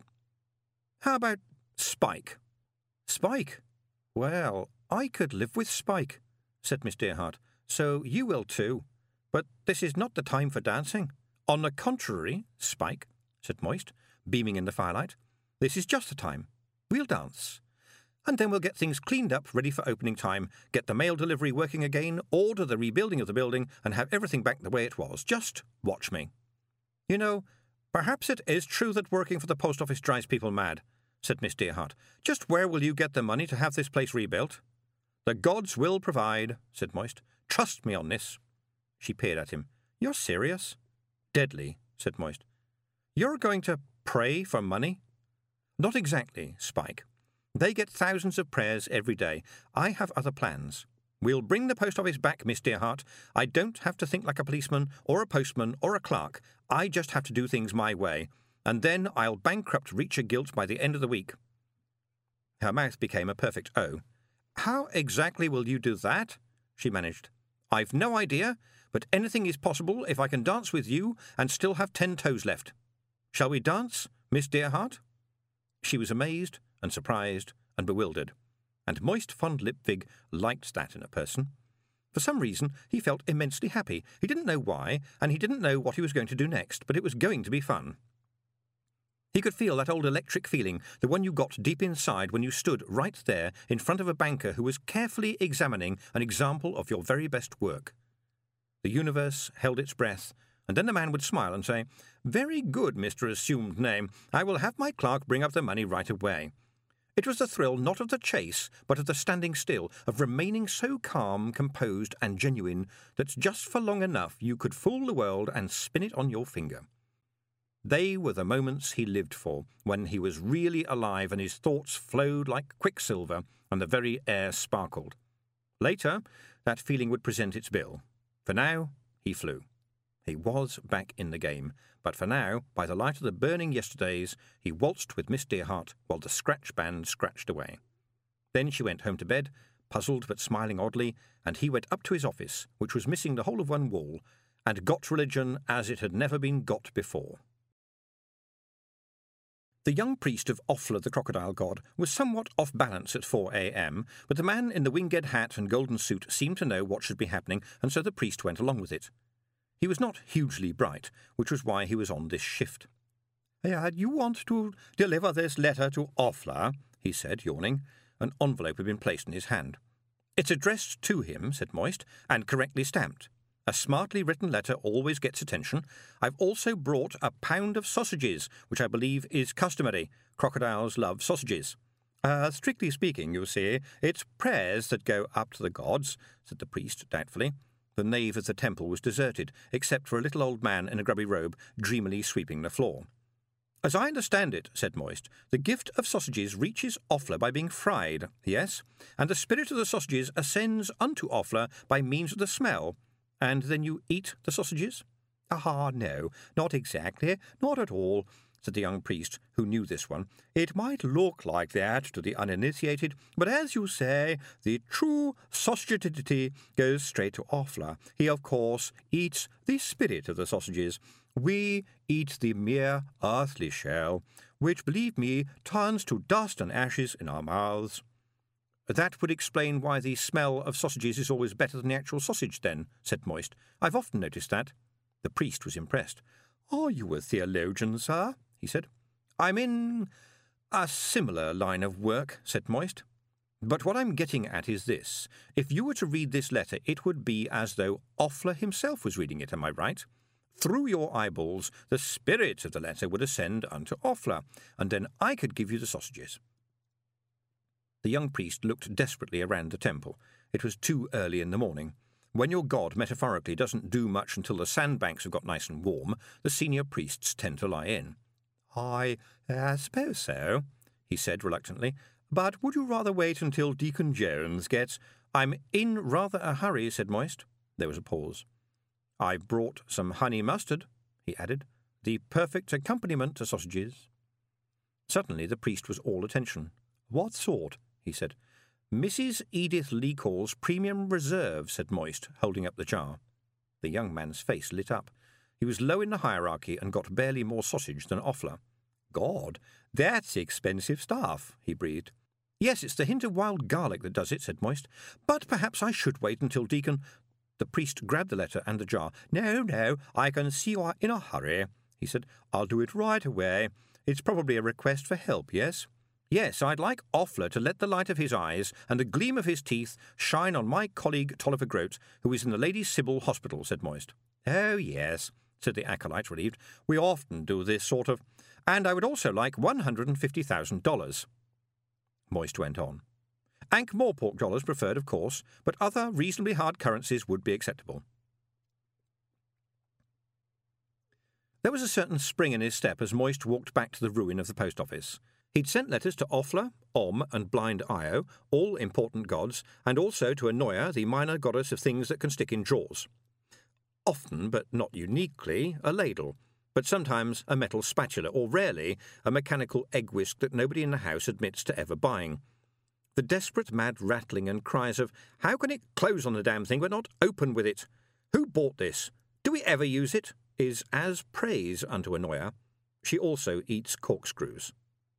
[SPEAKER 2] How about Spike? Spike? Well, I could live with Spike, said Miss Dearheart. So you will too. But this is not the time for dancing. On the contrary, Spike, said Moist, beaming in the firelight. This is just the time. We'll dance. And then we'll get things cleaned up, ready for opening time, get the mail delivery working again, order the rebuilding of the building, and have everything back the way it was. Just watch me. You know, perhaps it is true that working for the post office drives people mad, said Miss Dearheart. Just where will you get the money to have this place rebuilt? The gods will provide, said Moist. Trust me on this. She peered at him. You're serious? Deadly, said Moist. You're going to pray for money? Not exactly, Spike. They get thousands of prayers every day. I have other plans. We'll bring the post office back, Miss Dearheart. I don't have to think like a policeman or a postman or a clerk. I just have to do things my way. And then I'll bankrupt Reacher Guilt by the end of the week. Her mouth became a perfect O. How exactly will you do that? She managed. I've no idea, but anything is possible if I can dance with you and still have 10 toes left. Shall we dance, Miss Dearheart? She was amazed and surprised and bewildered, and Moist Fond Lipwig liked that in a person. For some reason, he felt immensely happy. He didn't know why, and he didn't know what he was going to do next, but it was going to be fun. He could feel that old electric feeling, the one you got deep inside when you stood right there in front of a banker who was carefully examining an example of your very best work. The universe held its breath, and then the man would smile and say, "Very good, Mr. Assumed Name. I will have my clerk bring up the money right away." It was the thrill not of the chase, but of the standing still, of remaining so calm, composed, and genuine that just for long enough you could fool the world and spin it on your finger. They were the moments he lived for, when he was really alive and his thoughts flowed like quicksilver and the very air sparkled. Later, that feeling would present its bill. For now, he flew. He was back in the game, but for now, by the light of the burning yesterdays, he waltzed with Miss Deerhart while the scratch band scratched away. Then she went home to bed, puzzled but smiling oddly, and he went up to his office, which was missing the whole of one wall, and got religion as it had never been got before. The young priest of Offler the crocodile god was somewhat off balance at 4 a.m., but the man in the winged hat and golden suit seemed to know what should be happening, and so the priest went along with it. He was not hugely bright, which was why he was on this shift. "You want to deliver this letter to Offler?" he said, yawning. An envelope had been placed in his hand. "It's addressed to him," said Moist, "and correctly stamped. A smartly written letter always gets attention. I've also brought a pound of sausages, which I believe is customary. Crocodiles love sausages." Strictly speaking, you see, it's prayers that go up to the gods," said the priest doubtfully. The nave of the temple was deserted, except for a little old man in a grubby robe dreamily sweeping the floor. "As I understand it," said Moist, "the gift of sausages reaches Offler by being fried, yes, and the spirit of the sausages ascends unto Offler by means of the smell. And then you eat the sausages?" No, not exactly, not at all," said the young priest, who knew this one. "It might look like that to the uninitiated, but as you say, the true sausageity goes straight to Offler. He, of course, eats the spirit of the sausages. We eat the mere earthly shell, which, believe me, turns to dust and ashes in our mouths." "That would explain why the smell of sausages is always better than the actual sausage, then," said Moist. "I've often noticed that." The priest was impressed. "Are you a theologian, sir?" he said. "I'm in a similar line of work," said Moist. "But what I'm getting at is this. If you were to read this letter, it would be as though Offler himself was reading it, am I right? Through your eyeballs, the spirit of the letter would ascend unto Offler, and then I could give you the sausages." The young priest looked desperately around the temple. It was too early in the morning. When your god, metaphorically, doesn't do much until the sandbanks have got nice and warm, the senior priests tend to lie in. I suppose so," he said reluctantly. "But would you rather wait until Deacon Jones gets—" "I'm in rather a hurry," said Moist. There was a pause. "I've brought some honey mustard," he added, "the perfect accompaniment to sausages." Suddenly the priest was all attention. "What sort?" he said. "Mrs. Edith Leecall's Premium Reserve," said Moist, holding up the jar. The young man's face lit up. He was low in the hierarchy and got barely more sausage than Offler. "God, that's expensive stuff," he breathed. "Yes, it's the hint of wild garlic that does it," said Moist. "But perhaps I should wait until Deacon—" The priest grabbed the letter and the jar. No, I can see you are in a hurry," he said. "I'll do it right away. It's probably a request for help, yes?" "Yes, I'd like Offler to let the light of his eyes and the gleam of his teeth shine on my colleague Tolliver Groat, who is in the Lady Sybil Hospital," said Moist. "Oh, yes," said the acolyte, relieved. "We often do this sort of— And I would also like $150,000. Moist went on. Ankh-Morpork dollars preferred, of course, but other reasonably hard currencies would be acceptable. There was a certain spring in his step as Moist walked back to the ruin of the post office. He'd sent letters to Offler, Om, and Blind Io, all important gods, and also to Anoia, the minor goddess of things that can stick in drawers. Often, but not uniquely, a ladle, but sometimes a metal spatula, or rarely a mechanical egg whisk that nobody in the house admits to ever buying. The desperate mad rattling and cries of, "How can it close on the damn thing but not open with it? Who bought this? Do we ever use it?" is as praise unto Anoia. She also eats corkscrews.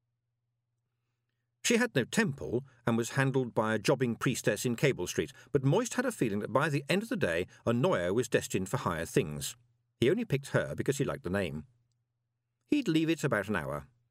[SPEAKER 2] She had no temple and was handled by a jobbing priestess in Cable Street, but Moist had a feeling that by the end of the day Anoia was destined for higher things. He only picked her because he liked the name. He'd leave it about an hour,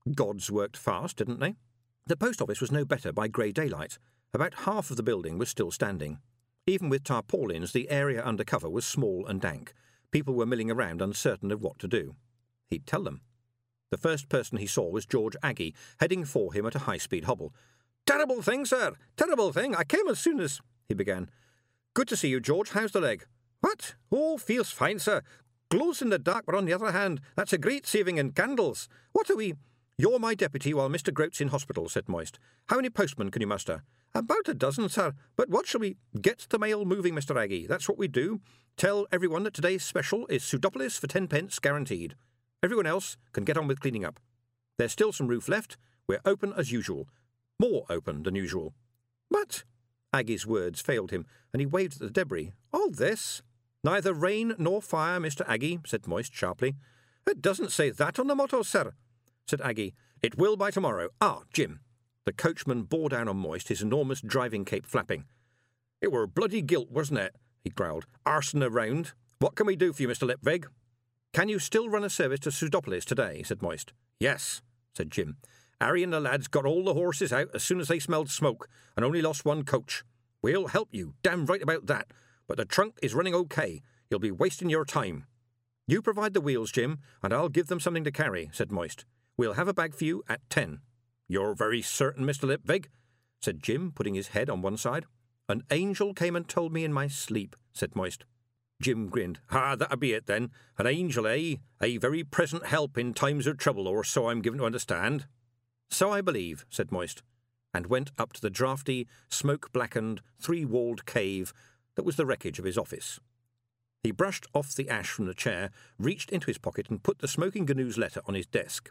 [SPEAKER 2] Gods worked fast, didn't they? The post office was no better by grey daylight. About half of the building was still standing. Even with tarpaulins, the area under cover was small and dank. People were milling around, uncertain of what to do. He'd tell them. The first person he saw was George Aggie, heading for him at a high-speed hobble. "Terrible thing, sir! Terrible thing! I came as soon as—" he began. "Good to see you, George. How's the leg?" "What? Oh, feels fine, sir. Glows in the dark, but on the other hand, that's a great saving in candles. What are we—" "You're my deputy while Mr. Groat's in hospital," said Moist. "How many postmen can you muster?" "About a dozen, sir. But what shall we—" "Get the mail moving, Mr. Aggie. That's what we do. Tell everyone that today's special is Pseudopolis for 10 pence guaranteed. Everyone else can get on with cleaning up. There's still some roof left. We're open as usual. More open than usual." "But—" Aggie's words failed him, and he waved at the debris. "All this—" "Neither rain nor fire, Mr. Aggie," said Moist sharply. "It doesn't say that on the motto, sir," said Aggie. "It will by tomorrow. Ah, Jim." The coachman bore down on Moist, his enormous driving cape flapping. "It were bloody guilt, wasn't it?" he growled. "Arson around. What can we do for you, Mr. Lipvig?" "Can you still run a service to Pseudopolis today?" said Moist. "Yes," said Jim. "Harry and the lads got all the horses out as soon as they smelled smoke, and only lost one coach. We'll help you, damn right about that. But the trunk is running okay. You'll be wasting your time." "You provide the wheels, Jim, and I'll give them something to carry," said Moist. "We'll have a bag for you at 10. "You're very certain, Mr. Lipvig?" said Jim, putting his head on one side. "An angel came and told me in my sleep," said Moist. Jim grinned. "Ah, that'll be it then. An angel, eh? A very present help in times of trouble, or so I'm given to understand." "So I believe," said Moist, and went up to the draughty, smoke-blackened, three-walled cave that was the wreckage of his office. He brushed off the ash from the chair, reached into his pocket and put the Smoking Gnew's letter on his desk.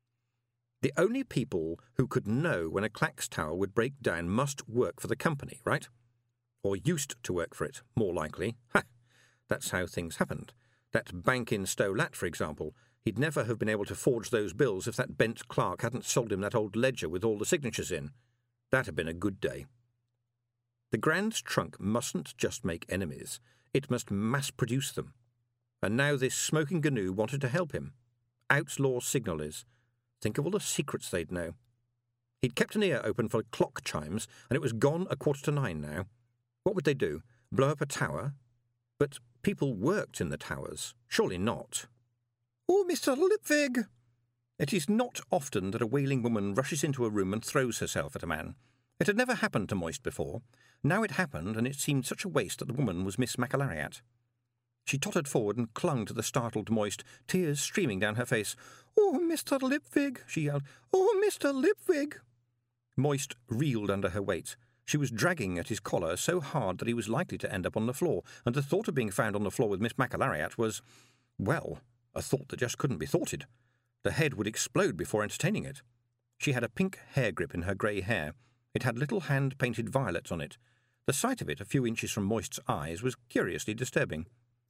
[SPEAKER 2] The only people who could know when a clacks tower would break down must work for the company, right? Or used to work for it, more likely. Ha! That's how things happened. That bank in Stow Lat, for example, he'd never have been able to forge those bills if that bent clerk hadn't sold him that old ledger with all the signatures in. That had been a good day. The Grand's trunk mustn't just make enemies. It must mass-produce them. And now this Smoking Gnu wanted to help him. Outlaw signallers. Think of all the secrets they'd know. He'd kept an ear open for clock chimes, and it was gone 9:15 now. What would they do? Blow up a tower? But people worked in the towers. Surely not. "Oh, Mr. Lipvig!" It is not often that a wailing woman rushes into a room and throws herself at a man. It had never happened to Moist before. Now it happened, and it seemed such a waste that the woman was Miss McAlariat. She tottered forward and clung to the startled Moist, tears streaming down her face. "Oh, Mr. Lipvig!" she yelled. "Oh, Mr. Lipvig!" Moist reeled under her weight. She was dragging at his collar so hard that he was likely to end up on the floor, and the thought of being found on the floor with Miss McAlariat was, well, a thought that just couldn't be thoughted. The head would explode before entertaining it. She had a pink hair grip in her grey hair. It had little hand-painted violets on it. The sight of it, a few inches from Moist's eyes, was curiously disturbing.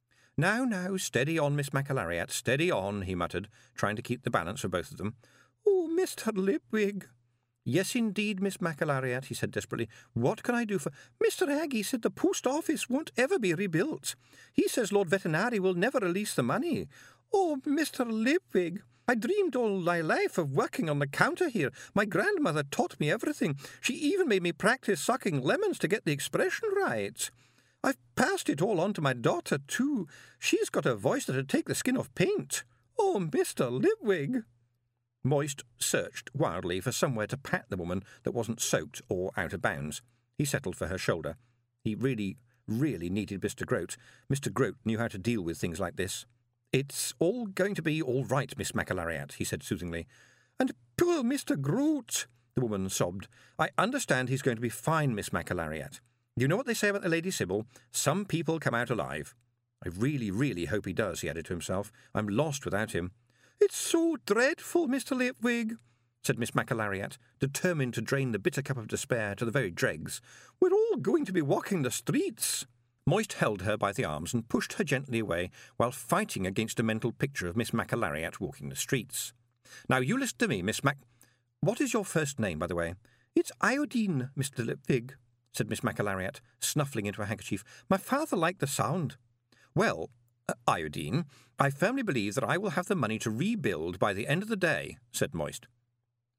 [SPEAKER 2] Now, steady on, Miss McAlariat, steady on," he muttered, trying to keep the balance of both of them. "Oh, Mr. Lipwig!" "Yes, indeed, Miss McAlariat," he said desperately. "What can I do for—" "Mr. Aggie said the post office won't ever be rebuilt. He says Lord Veterinary will never release the money. Oh, Mr. Lipwig! I dreamed all my life of working on the counter here. My grandmother taught me everything. She even made me practice sucking lemons to get the expression right. I've passed it all on to my daughter, too. She's got a voice that'd take the skin off paint. Oh, Mr. Lipwig!" Moist searched wildly for somewhere to pat the woman that wasn't soaked or out of bounds. He settled for her shoulder. He really needed Mr. Groat. Mr. Groat knew how to deal with things like this. "It's all going to be all right, Miss McAlariat," he said soothingly. "And poor Mr. Groat," the woman sobbed. "I understand he's going to be fine, Miss McAlariat. You know what they say about the Lady Sybil? Some people come out alive. I really hope he does," he added to himself. "I'm lost without him." "It's so dreadful, Mr. Lipwig," said Miss McAlariat, determined to drain the bitter cup of despair to the very dregs. "We're all going to be walking the streets." Moist held her by the arms and pushed her gently away while fighting against a mental picture of Miss McAlariat walking the streets. "Now you listen to me, Miss Mac— What is your first name, by the way?" "It's Iodine, Mr. Lipwig," said Miss McAlariat, snuffling into her handkerchief. "My father liked the sound." "Well, Iodine, I firmly believe that I will have the money to rebuild by the end of the day," said Moist.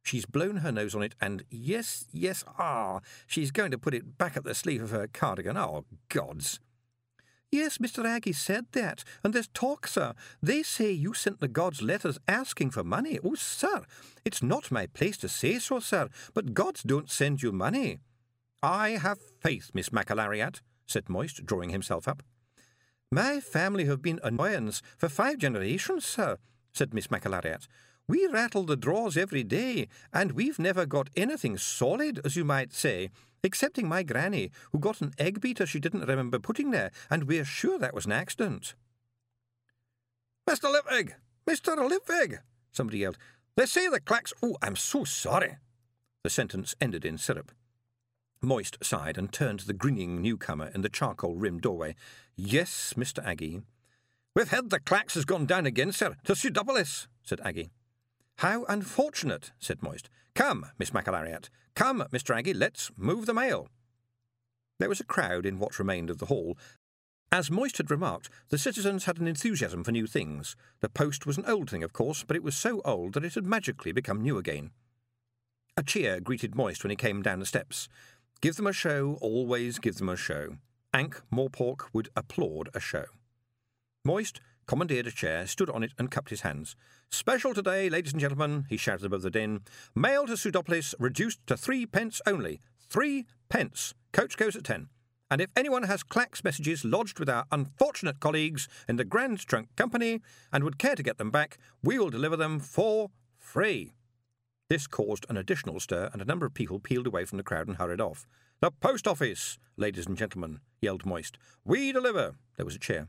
[SPEAKER 2] She's blown her nose on it, and yes, she's going to put it back up the sleeve of her cardigan. Oh, gods! Yes, Mr. Aggie said that, and there's talk, sir. They say you sent the gods letters asking for money. Oh, sir, it's not my place to say so, sir, but gods don't send you money. I have faith, Miss McAlariat, said Moist, drawing himself up. My family have been annoyance for 5 generations, sir, said Miss McAlariat. We rattle the drawers every day, and we've never got anything solid, as you might say, excepting my granny, who got an egg beater she didn't remember putting there, and we're sure that was an accident. Mr. Lipwig! Mr. Lipwig! Somebody yelled. They say the clacks— Oh, I'm so sorry. The sentence ended in syrup. Moist sighed and turned to the grinning newcomer in the charcoal-rimmed doorway. Yes, Mr. Aggie. We've had the clacks has gone down again, sir, to Pseudopolis, said Aggie. How unfortunate, said Moist. Come, Miss McAlariat. Come, Mr. Aggie, let's move the mail. There was a crowd in what remained of the hall. As Moist had remarked, the citizens had an enthusiasm for new things. The post was an old thing, of course, but it was so old that it had magically become new again. A cheer greeted Moist when he came down the steps. Give them a show, always give them a show. Ankh Morpork would applaud a show. Moist commandeered a chair, stood on it and cupped his hands. Special today, ladies and gentlemen, he shouted above the din. Mail to Pseudopolis reduced to 3 pence only. 3 pence. Coach goes at 10. And if anyone has clacks messages lodged with our unfortunate colleagues in the Grand Trunk Company and would care to get them back, we will deliver them for free. This caused an additional stir, and a number of people peeled away from the crowd and hurried off. The post office, ladies and gentlemen, yelled Moist. We deliver. There was a cheer.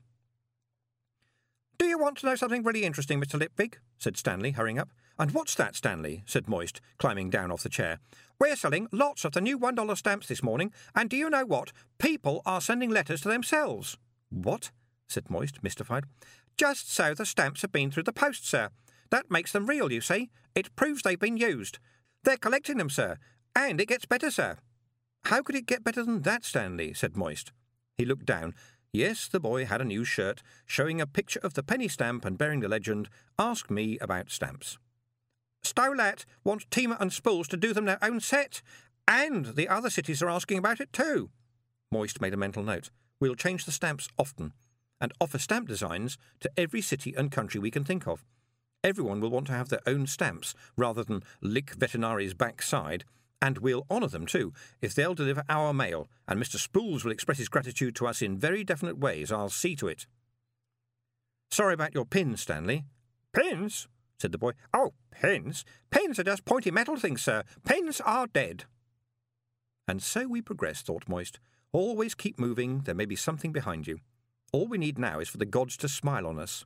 [SPEAKER 2] Do you want to know something really interesting, Mr. Lipwig? Said Stanley, hurrying up. And what's that, Stanley? Said Moist, climbing down off the chair. We're selling lots of the new $1 stamps this morning, and do you know what? People are sending letters to themselves. What? Said Moist, mystified. Just so the stamps have been through the post, sir. That makes them real, you see. It proves they've been used. They're collecting them, sir. And it gets better, sir. How could it get better than that, Stanley? Said Moist. He looked down. Yes, the boy had a new shirt, showing a picture of the penny stamp and bearing the legend, Ask me about stamps. Stolat wants Teamer and Spools to do them their own set, and the other cities are asking about it too. Moist made a mental note. We'll change the stamps often, and offer stamp designs to every city and country we can think of. Everyone will want to have their own stamps, rather than lick Vetinari's backside, and we'll honour them too, if they'll deliver our mail, and Mr. Spools will express his gratitude to us in very definite ways. I'll see to it. Sorry about your pins, Stanley. Pins? Said the boy. Oh, pins? Pins are just pointy metal things, sir. Pins are dead. And so we progress, thought Moist. Always keep moving, there may be something behind you. All we need now is for the gods to smile on us.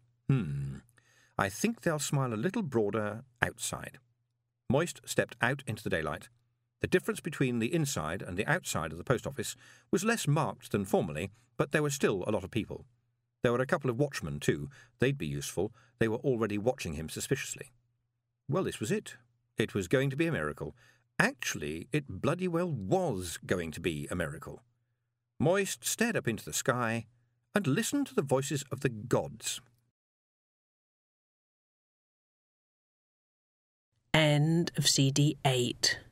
[SPEAKER 2] I think they'll smile a little broader outside. Moist stepped out into the daylight. The difference between the inside and the outside of the post office was less marked than formerly, but there were still a lot of people. There were a couple of watchmen, too. They'd be useful. They were already watching him suspiciously. Well, this was it. It was going to be a miracle. Actually, it bloody well was going to be a miracle. Moist stared up into the sky and listened to the voices of the gods.
[SPEAKER 1] End of CD 8.